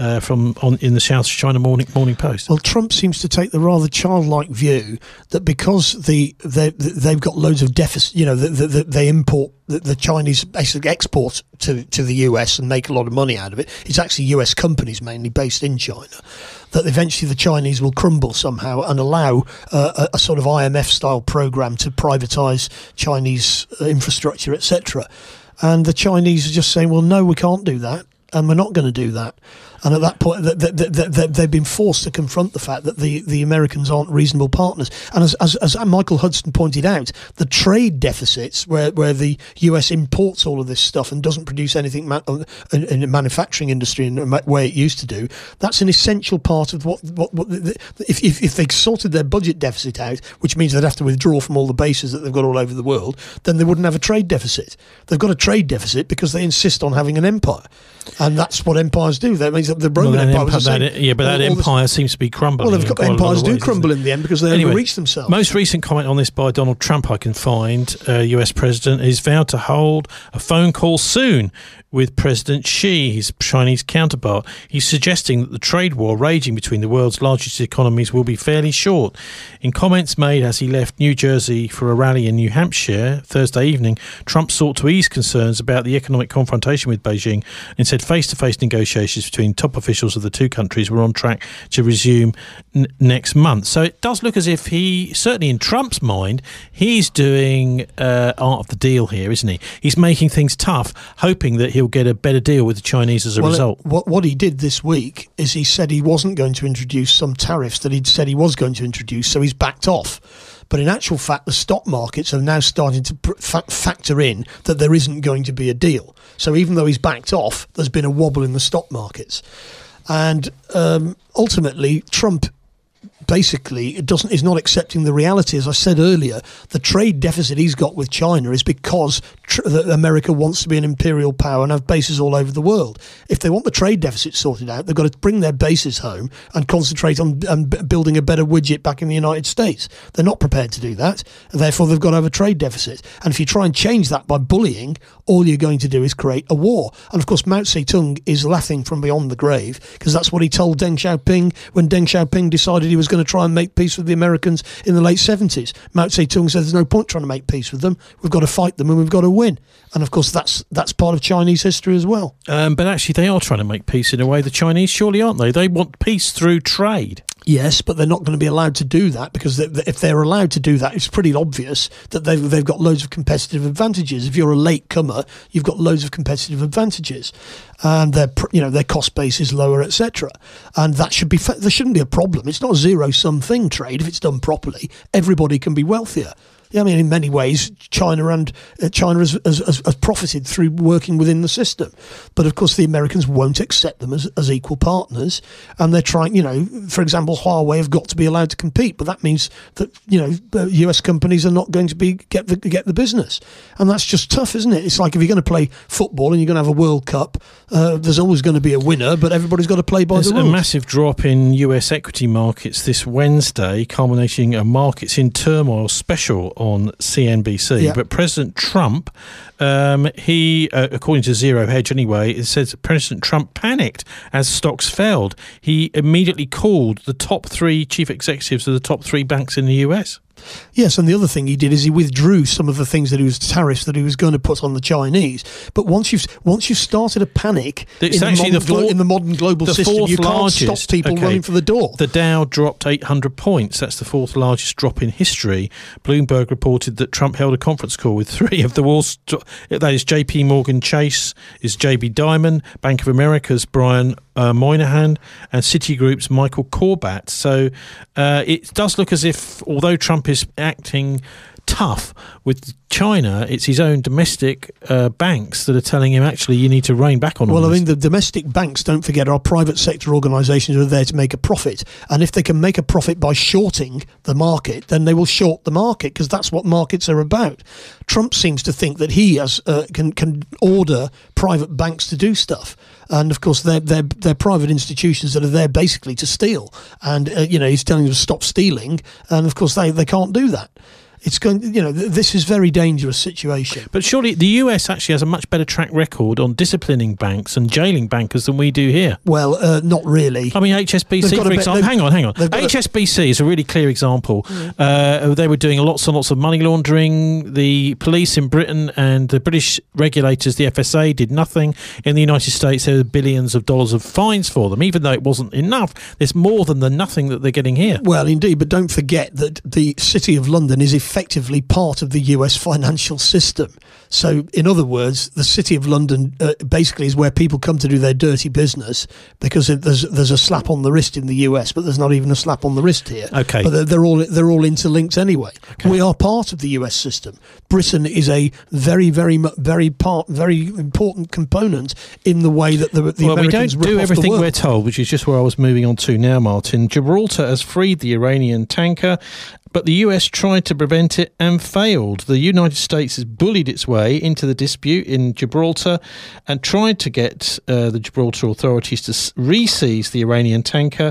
In the South China Morning Post. Well, Trump seems to take the rather childlike view that because they've got loads of deficit, they import the Chinese basically export to the US and make a lot of money out of it. It's actually US companies mainly based in China. That eventually the Chinese will crumble somehow and allow a sort of IMF style program to privatise Chinese infrastructure, etc. And the Chinese are just saying, well, no, we can't do that. And we're not going to do that. And at that point, they've been forced to confront the fact that the Americans aren't reasonable partners. And as Michael Hudson pointed out, the trade deficits, where the US imports all of this stuff and doesn't produce anything in the manufacturing industry in the way it used to do, that's an essential part of what if they sorted their budget deficit out, which means they'd have to withdraw from all the bases that they've got all over the world, then they wouldn't have a trade deficit. They've got a trade deficit because they insist on having an empire. And that's what empires do. That means that the Roman Empire was that empire seems to be crumbling. Well, empires do crumble in the end because they overreach themselves. Most recent comment on this by Donald Trump I can find, US President, is vowed to hold a phone call soon with President Xi, his Chinese counterpart. He's suggesting that the trade war raging between the world's largest economies will be fairly short. In comments made as he left New Jersey for a rally in New Hampshire Thursday evening, Trump sought to ease concerns about the economic confrontation with Beijing and said face-to-face negotiations between top officials of the two countries were on track to resume next month. So it does look as if he, certainly in Trump's mind, he's doing art of the deal here, isn't he? He's making things tough, hoping that he'll get a better deal with the Chinese as a result. What he did this week is he said he wasn't going to introduce some tariffs that he'd said he was going to introduce, so he's backed off. But in actual fact, the stock markets are now starting to factor in that there isn't going to be a deal. So even though he's backed off, there's been a wobble in the stock markets. And ultimately, Trump basically is not accepting the reality. As I said earlier, the trade deficit he's got with China is because America wants to be an imperial power and have bases all over the world. If they want the trade deficit sorted out, they've got to bring their bases home and concentrate on building a better widget back in the United States. They're not prepared to do that, and therefore they've got to have a trade deficit. And if you try and change that by bullying, all you're going to do is create a war. And of course, Mao Zedong is laughing from beyond the grave, because that's what he told Deng Xiaoping when Deng Xiaoping decided he was going to try and make peace with the Americans in the late 70s. Mao Zedong said there's no point trying to make peace with them. We've got to fight them and we've got to win. And of course, that's part of Chinese history as well. But actually, they are trying to make peace in a way. The Chinese, surely, aren't they? They want peace through trade. Yes, but they're not going to be allowed to do that, because if they're allowed to do that, it's pretty obvious that they've got loads of competitive advantages. If you're a late comer, you've got loads of competitive advantages, and their cost base is lower, etc. And that there shouldn't be a problem. It's not a zero-sum thing, trade. If it's done properly, everybody can be wealthier. I mean, in many ways, China has profited through working within the system. But of course, the Americans won't accept them as equal partners. And they're trying, for example, Huawei have got to be allowed to compete. But that means that, US companies are not going to get the business. And that's just tough, isn't it? It's like if you're going to play football and you're going to have a World Cup, there's always going to be a winner, but everybody's got to play by the rules. There's a massive drop in US equity markets this Wednesday, culminating a markets in turmoil special on CNBC. Yeah. But President Trump, he, according to Zero Hedge anyway, it says President Trump panicked as stocks failed. He immediately called the top three chief executives of the top three banks in the US. Yes, and the other thing he did is he withdrew some of the things that he was tariffs that he was going to put on the Chinese. But once you've started a panic in the modern global system, you can't stop people running for the door. The Dow dropped 800 points. That's the fourth largest drop in history. Bloomberg reported that Trump held a conference call with three of the Wall. That is J.P. Morgan Chase, is J.B. Diamond, Bank of America's Brian Moynihan, and Citigroup's Michael Corbat. So it does look as if, although Trump is acting tough with China, it's his own domestic banks that are telling him, actually, you need to rein back on all this. I mean, the domestic banks, don't forget, are private sector organisations who are there to make a profit. And if they can make a profit by shorting the market, then they will short the market, because that's what markets are about. Trump seems to think that he can order private banks to do stuff. And of course, they're private institutions that are there basically to steal. And he's telling them to stop stealing. And of course, they can't do that. It's going, this is a very dangerous situation. But surely the US actually has a much better track record on disciplining banks and jailing bankers than we do here. Well, not really. I mean, HSBC, for example. Hang on. HSBC is a really clear example. They were doing lots and lots of money laundering. The police in Britain and the British regulators, the FSA, did nothing. In the United States, there were billions of dollars of fines for them, even though it wasn't enough. There's more than the nothing that they're getting here. Well, indeed, but don't forget that the City of London is effectively part of the US financial system. So, in other words, the City of London basically is where people come to do their dirty business, because there's a slap on the wrist in the US, but there's not even a slap on the wrist here. Okay, but they're all interlinked anyway. Okay. We are part of the US system. Britain is a very, very, very important component in the way that the Americans we don't do everything we're told, which is just where I was moving on to now, Martin. Gibraltar has freed the Iranian tanker, but the US tried to prevent it and failed. The United States has bullied its way into the dispute in Gibraltar and tried to get the Gibraltar authorities to re-seize the Iranian tanker,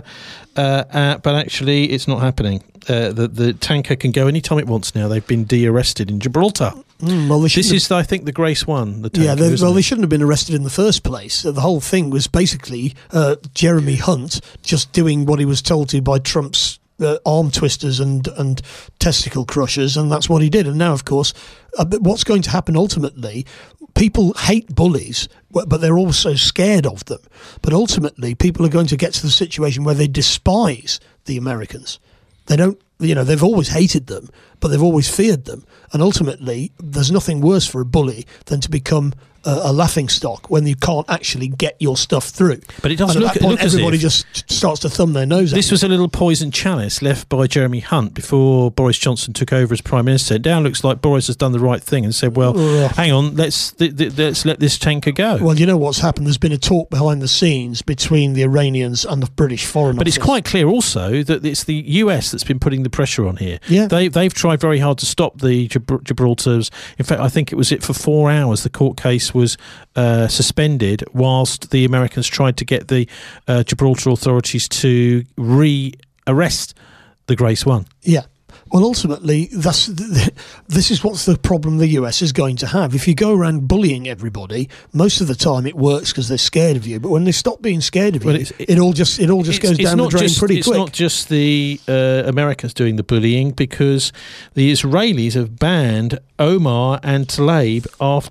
but actually it's not happening. The tanker can go anytime it wants now. They've been de-arrested in Gibraltar. This is, I think, the Grace 1. The tanker, they shouldn't have been arrested in the first place. The whole thing was basically Jeremy Hunt just doing what he was told to by Trump's arm twisters and testicle crushers, and that's what he did. And now, of course, what's going to happen ultimately, people hate bullies, but they're also scared of them. But ultimately, people are going to get to the situation where they despise the Americans. They don't, they've always hated them, but they've always feared them. And ultimately, there's nothing worse for a bully than to become a laughingstock when you can't actually get your stuff through. But it does and look, at that point, look as everybody if just starts to thumb their nose at this was a little poison chalice left by Jeremy Hunt before Boris Johnson took over as Prime Minister. It now looks like Boris has done the right thing and said, well, hang on, let's let this tanker go. Well, you know what's happened? There's been a talk behind the scenes between the Iranians and the British Foreign Office. But it's quite clear also that it's the US that's been putting the pressure on here. Yeah. They've tried very hard to stop the Gibraltar's. In fact, I think it was for 4 hours the court case was suspended whilst the Americans tried to get the Gibraltar authorities to re-arrest the Grace 1. Yeah. Well, ultimately, this is what's the problem the US is going to have. If you go around bullying everybody, most of the time it works because they're scared of you. But when they stop being scared of you, it all just goes down the drain pretty quick. It's not just the Americans doing the bullying, because the Israelis have banned Omar and Tlaib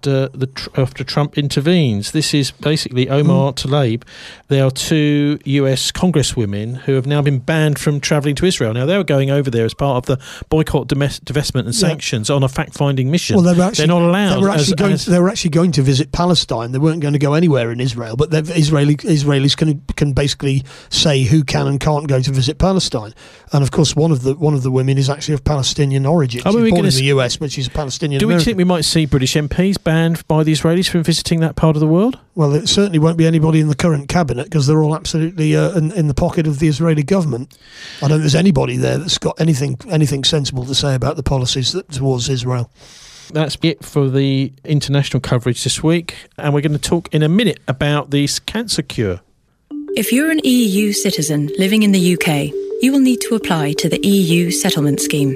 after Trump intervenes. This is basically Omar Tlaib. They are 2 US congresswomen who have now been banned from travelling to Israel. Now, they were going over there as part of the boycott, divestment and sanctions on a fact-finding mission. Well, they're not allowed. They were actually going to visit Palestine. They weren't going to go anywhere in Israel, but Israelis can basically say who can and can't go to visit Palestine. And of course, one of the women is actually of Palestinian origin. She's born in the US, but she's a Palestinian Do American. we think we might see British MPs banned by the Israelis from visiting that part of the world? Well, it certainly won't be anybody in the current cabinet, because they're all absolutely in the pocket of the Israeli government. I don't think there's anybody there that's got anything sensible to say about the policies towards Israel. That's it for the international coverage this week, and we're going to talk in a minute about the cancer cure. If you're an EU citizen living in the UK, you will need to apply to the EU Settlement Scheme.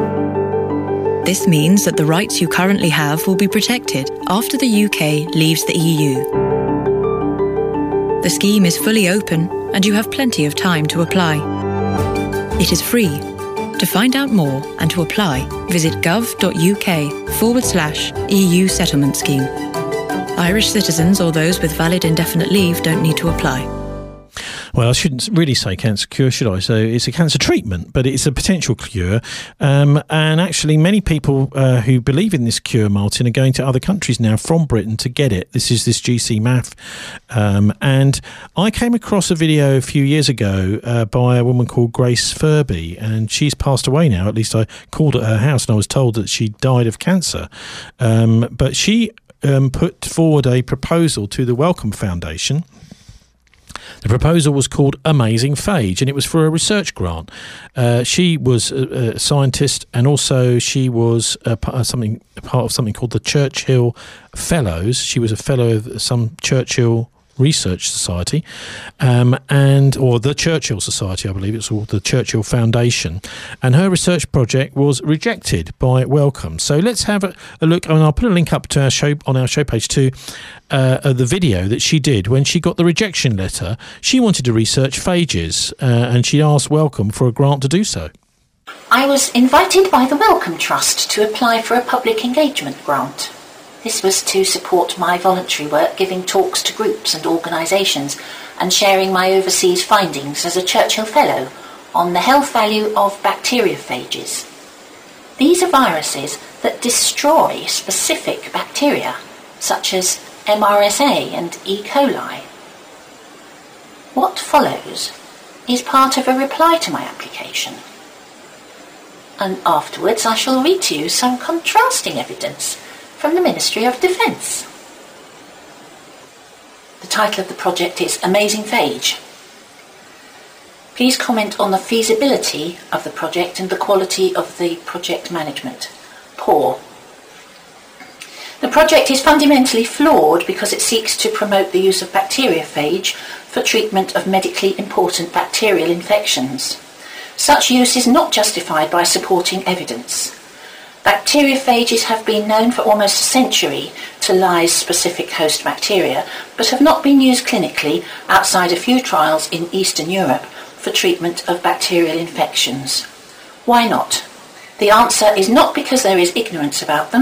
This means that the rights you currently have will be protected after the UK leaves the EU. The scheme is fully open and you have plenty of time to apply. It is free. To find out more and to apply, visit gov.uk/EU Settlement Scheme. Irish citizens or those with valid indefinite leave don't need to apply. Well, I shouldn't really say cancer cure, should I? So it's a cancer treatment, but it's a potential cure. And actually, many people who believe in this cure, Martin, are going to other countries now from Britain to get it. This is this GC Math. And I came across a video a few years ago by a woman called Grace Furby, and she's passed away now. At least I called at her house and I was told that she died of cancer. But she put forward a proposal to the Wellcome Foundation. The proposal was called Amazing Phage, and it was for a research grant. She was a scientist, and also she was part of something called the Churchill Fellows. She was a fellow of some Churchill Research Society, or the Churchill Society, I believe it's called the Churchill Foundation, and her research project was rejected by Wellcome. So let's have a look, and I'll put a link up to our show on our show page too. The video that she did when she got the rejection letter. She wanted to research phages, and she asked Wellcome for a grant to do so. I was invited by the Wellcome Trust to apply for a public engagement grant. This was to support my voluntary work, giving talks to groups and organisations and sharing my overseas findings as a Churchill Fellow on the health value of bacteriophages. These are viruses that destroy specific bacteria, such as MRSA and E. coli. What follows is part of a reply to my application. And afterwards I shall read to you some contrasting evidence from the Ministry of Defence. The title of the project is Amazing Phage. Please comment on the feasibility of the project and the quality of the project management. Poor. The project is fundamentally flawed because it seeks to promote the use of bacteriophage for treatment of medically important bacterial infections. Such use is not justified by supporting evidence. Bacteriophages have been known for almost a century to lyse specific host bacteria, but have not been used clinically outside a few trials in Eastern Europe for treatment of bacterial infections. Why not? The answer is not because there is ignorance about them,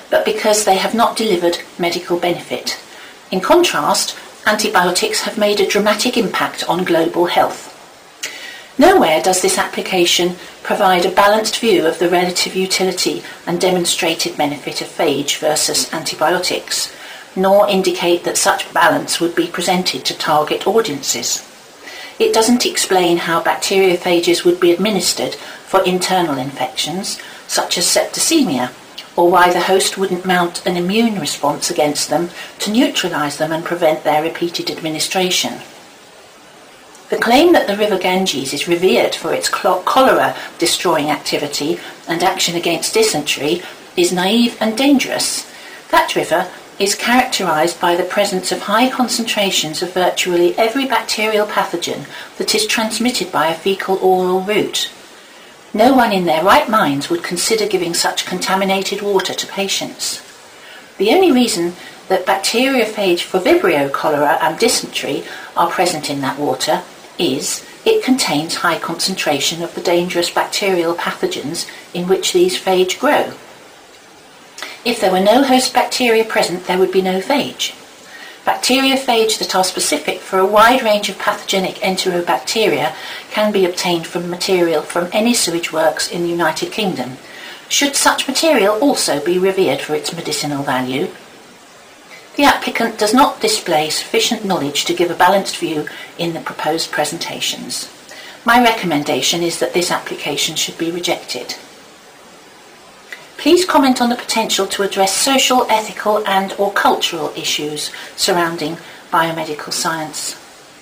but because they have not delivered medical benefit. In contrast, antibiotics have made a dramatic impact on global health. Nowhere does this application provide a balanced view of the relative utility and demonstrated benefit of phage versus antibiotics, nor indicate that such balance would be presented to target audiences. It doesn't explain how bacteriophages would be administered for internal infections, such as septicemia, or why the host wouldn't mount an immune response against them to neutralise them and prevent their repeated administration. The claim that the River Ganges is revered for its cholera-destroying activity and action against dysentery is naive and dangerous. That river is characterised by the presence of high concentrations of virtually every bacterial pathogen that is transmitted by a fecal-oral route. No one in their right minds would consider giving such contaminated water to patients. The only reason that bacteriophage for Vibrio cholera and dysentery are present in that water is it contains high concentration of the dangerous bacterial pathogens in which these phage grow. If there were no host bacteria present, there would be no phage. Bacteriophage that are specific for a wide range of pathogenic enterobacteria can be obtained from material from any sewage works in the United Kingdom. Should such material also be revered for its medicinal value? The applicant does not display sufficient knowledge to give a balanced view in the proposed presentations. My recommendation is that this application should be rejected. Please comment on the potential to address social, ethical and/or cultural issues surrounding biomedical science.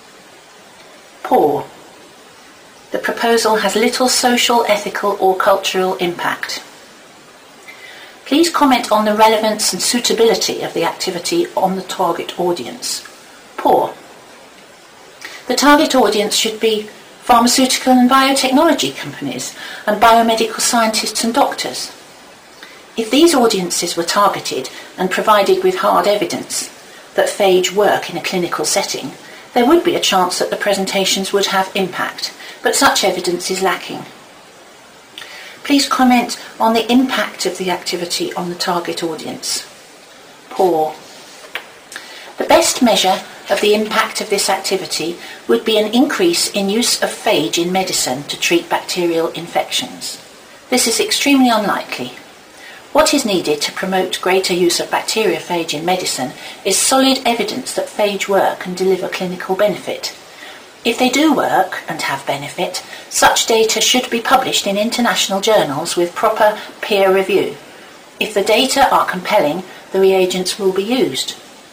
Poor. The proposal has little social, ethical or cultural impact. Please comment on the relevance and suitability of the activity on the target audience. Poor. The target audience should be pharmaceutical and biotechnology companies and biomedical scientists and doctors. If these audiences were targeted and provided with hard evidence that phage work in a clinical setting, there would be a chance that the presentations would have impact, but such evidence is lacking. Please comment on the impact of the activity on the target audience. Poor. The best measure of the impact of this activity would be an increase in use of phage in medicine to treat bacterial infections. This is extremely unlikely. What is needed to promote greater use of bacteriophage in medicine is solid evidence that phage work and deliver clinical benefit. If they do work and have benefit, such data should be published in international journals with proper peer review. If the data are compelling, the reagents will be used.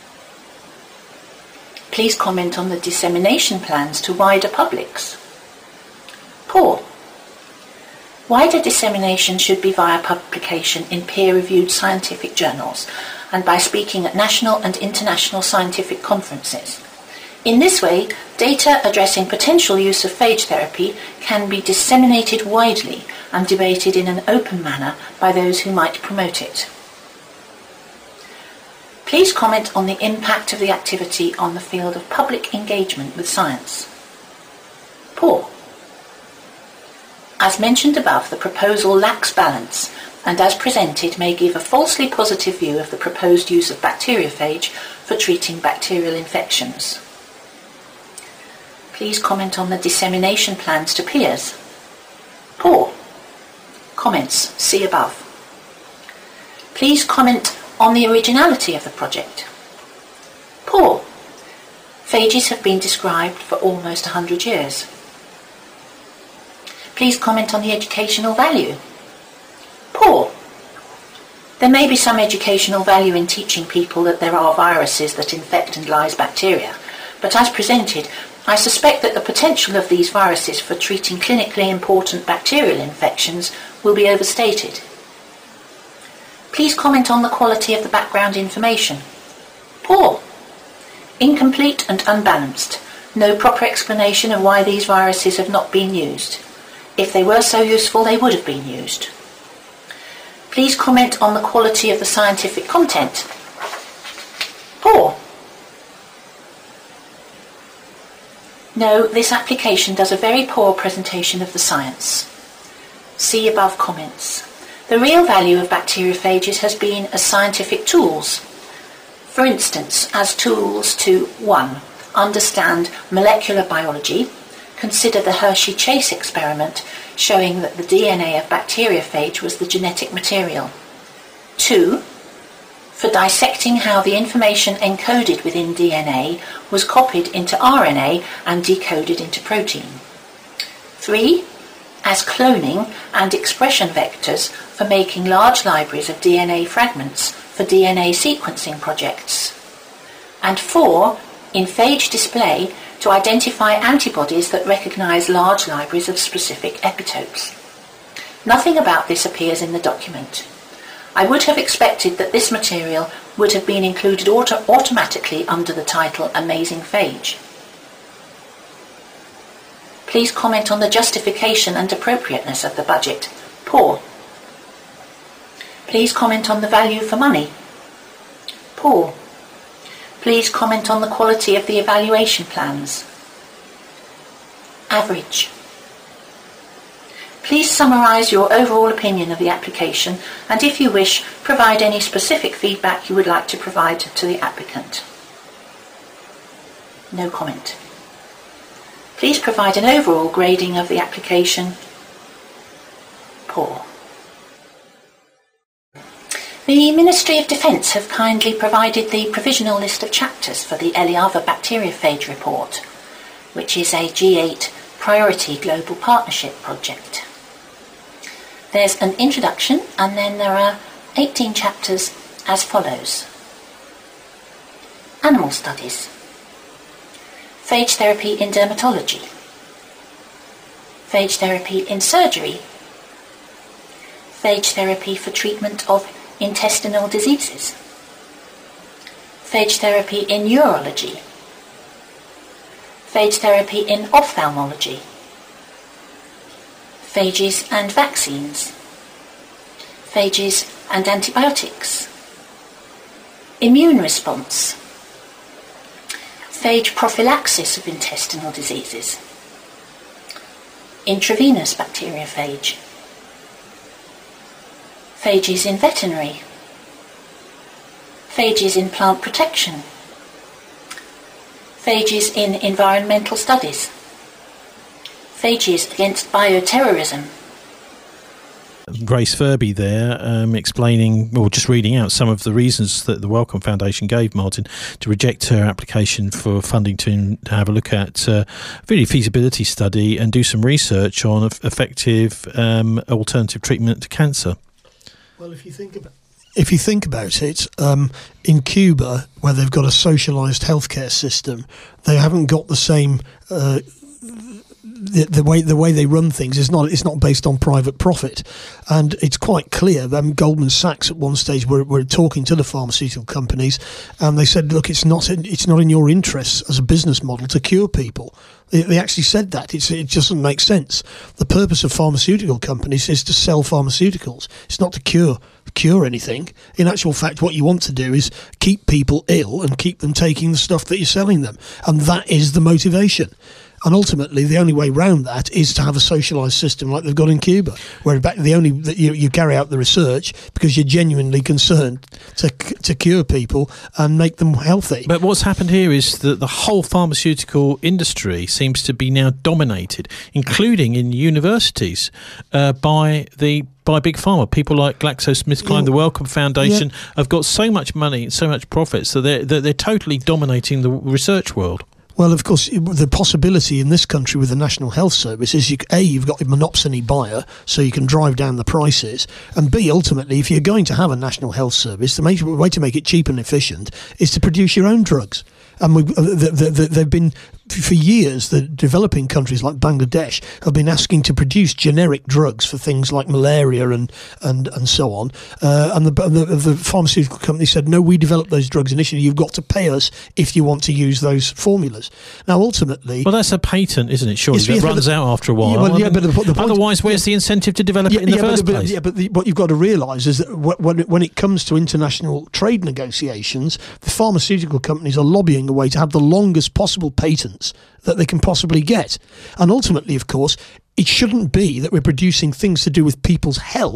Please comment on the dissemination plans to wider publics. Poor. Wider dissemination should be via publication in peer-reviewed scientific journals and by speaking at national and international scientific conferences. In this way, data addressing potential use of phage therapy can be disseminated widely and debated in an open manner by those who might promote it. Please comment on the impact of the activity on the field of public engagement with science. Poor. As mentioned above, the proposal lacks balance and as presented may give a falsely positive view of the proposed use of bacteriophage for treating bacterial infections. Please comment on the dissemination plans to peers. Poor. Comments see above. Please comment on the originality of the project. Poor. Phages have been described for almost 100 years. Please comment on the educational value. Poor. There may be some educational value in teaching people that there are viruses that infect and lyse bacteria, but as presented, I suspect that the potential of these viruses for treating clinically important bacterial infections will be overstated. Please comment on the quality of the background information. Poor. Incomplete and unbalanced. No proper explanation of why these viruses have not been used. If they were so useful, they would have been used. Please comment on the quality of the scientific content. Poor. No, this application does a very poor presentation of the science. See above comments. The real value of bacteriophages has been as scientific tools. For instance, as tools to 1. Understand molecular biology. Consider the Hershey-Chase experiment showing that the DNA of bacteriophage was the genetic material. 2. For dissecting how the information encoded within DNA was copied into RNA and decoded into protein. 3. As cloning and expression vectors for making large libraries of DNA fragments for DNA sequencing projects. And 4. In phage display to identify antibodies that recognize large libraries of specific epitopes. Nothing about this appears in the document. I would have expected that this material would have been included automatically under the title Amazing Phage. Please comment on the justification and appropriateness of the budget. Poor. Please comment on the value for money. Poor. Please comment on the quality of the evaluation plans. Average. Please summarise your overall opinion of the application and, if you wish, provide any specific feedback you would like to provide to the applicant. No comment. Please provide an overall grading of the application. Poor. The Ministry of Defence have kindly provided the provisional list of chapters for the Eliava bacteriophage report, which is a G8 Priority Global Partnership project. There's an introduction and then there are 18 chapters as follows. Animal studies. Phage therapy in dermatology. Phage therapy in surgery. Phage therapy for treatment of intestinal diseases. Phage therapy in urology. Phage therapy in ophthalmology. Phages and vaccines. Phages and antibiotics. Immune response. Phage prophylaxis of intestinal diseases. Intravenous bacteriophage. Phages in veterinary. Phages in plant protection. Phages in environmental studies. Phages against bioterrorism. Grace Furby there explaining, or just reading out some of the reasons that the Wellcome Foundation gave Martin to reject her application for funding to have a look at really feasibility study and do some research on effective alternative treatment to cancer. Well, if you think about it, in Cuba, where they've got a socialised healthcare system, they haven't got the same. The way they run things is not based on private profit, and it's quite clear. Goldman Sachs at one stage were talking to the pharmaceutical companies, and they said, "Look, it's not in your interests as a business model to cure people." They actually said that. It doesn't make sense. The purpose of pharmaceutical companies is to sell pharmaceuticals. It's not to cure anything. In actual fact, what you want to do is keep people ill and keep them taking the stuff that you're selling them, and that is the motivation. And ultimately, the only way round that is to have a socialised system like they've got in Cuba, where you carry out the research because you're genuinely concerned to cure people and make them healthy. But what's happened here is that the whole pharmaceutical industry seems to be now dominated, including in universities, by Big Pharma. People like GlaxoSmithKline, the Wellcome Foundation, have got so much money and so much profit, so they're totally dominating the research world. Well, of course, the possibility in this country with the National Health Service is you've got a monopsony buyer, so you can drive down the prices, and B, ultimately, if you're going to have a National Health Service, the way to make it cheap and efficient is to produce your own drugs. And they've been, for years, the developing countries like Bangladesh have been asking to produce generic drugs for things like malaria and so on. And the pharmaceutical company said, no, we developed those drugs initially. You've got to pay us if you want to use those formulas. Now, ultimately... Well, that's a patent, isn't it? Surely that runs out after a while. But the point, otherwise, where's the incentive to develop it in the first place? But what you've got to realise is that when it comes to international trade negotiations, the pharmaceutical companies are lobbying away to have the longest possible patents that they can possibly get. And ultimately, of course, it shouldn't be that we're producing things to do with people's health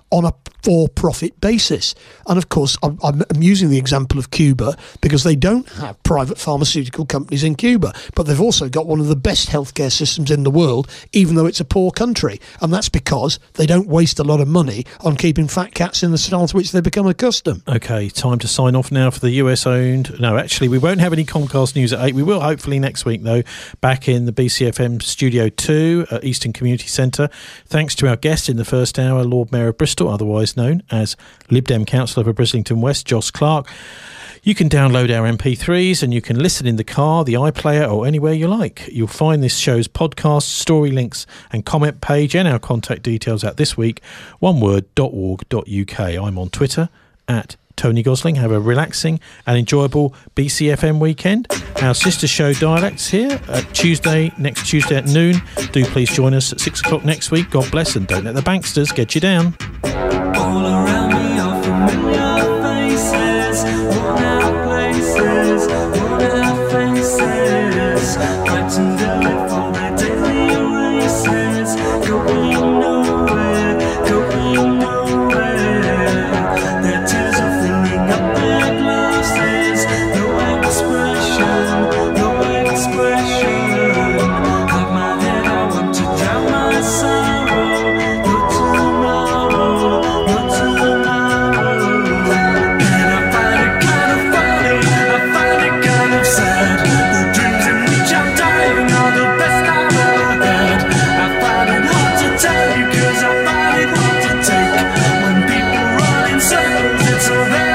on a for-profit basis. And of course, I'm using the example of Cuba because they don't have private pharmaceutical companies in Cuba, but they've also got one of the best healthcare systems in the world, even though it's a poor country. And that's because they don't waste a lot of money on keeping fat cats in the style to which they become accustomed. Okay, time to sign off now for the US-owned... No, actually, we won't have any Comcast news at 8. We will hopefully next week, though, back in the BCFM Studio 2 at Eastern Community Centre. Thanks to our guest in the first hour, Lord Mayor of Bristol, otherwise known as Lib Dem Councillor for Brislington West, Joss Clark. You can download our MP3s and you can listen in the car, the iPlayer, or anywhere you like. You'll find this show's podcast, story links and comment page and our contact details at thisweek.oneword.org.uk. I'm on Twitter at Tony Gosling. Have a relaxing and enjoyable BCFM weekend. Our sister show Dialects here at next Tuesday at noon. Do please join us at 6 o'clock next week. God bless, and don't let the banksters get you down. All around me are familiar faces, worn out places, worn out faces, fighting to live for their daily races, going nowhere, going nowhere. Their tears are filling up their glasses, no expression, no expression. Like my head, I want to drown my sorrow, no tomorrow, no tomorrow. And I find it kind of funny, I find it kind of sad. The dreams in which I'm dying are the best I've ever had. I find it hard to tell you, 'cause I find it hard to take. When people run in circles, it's so very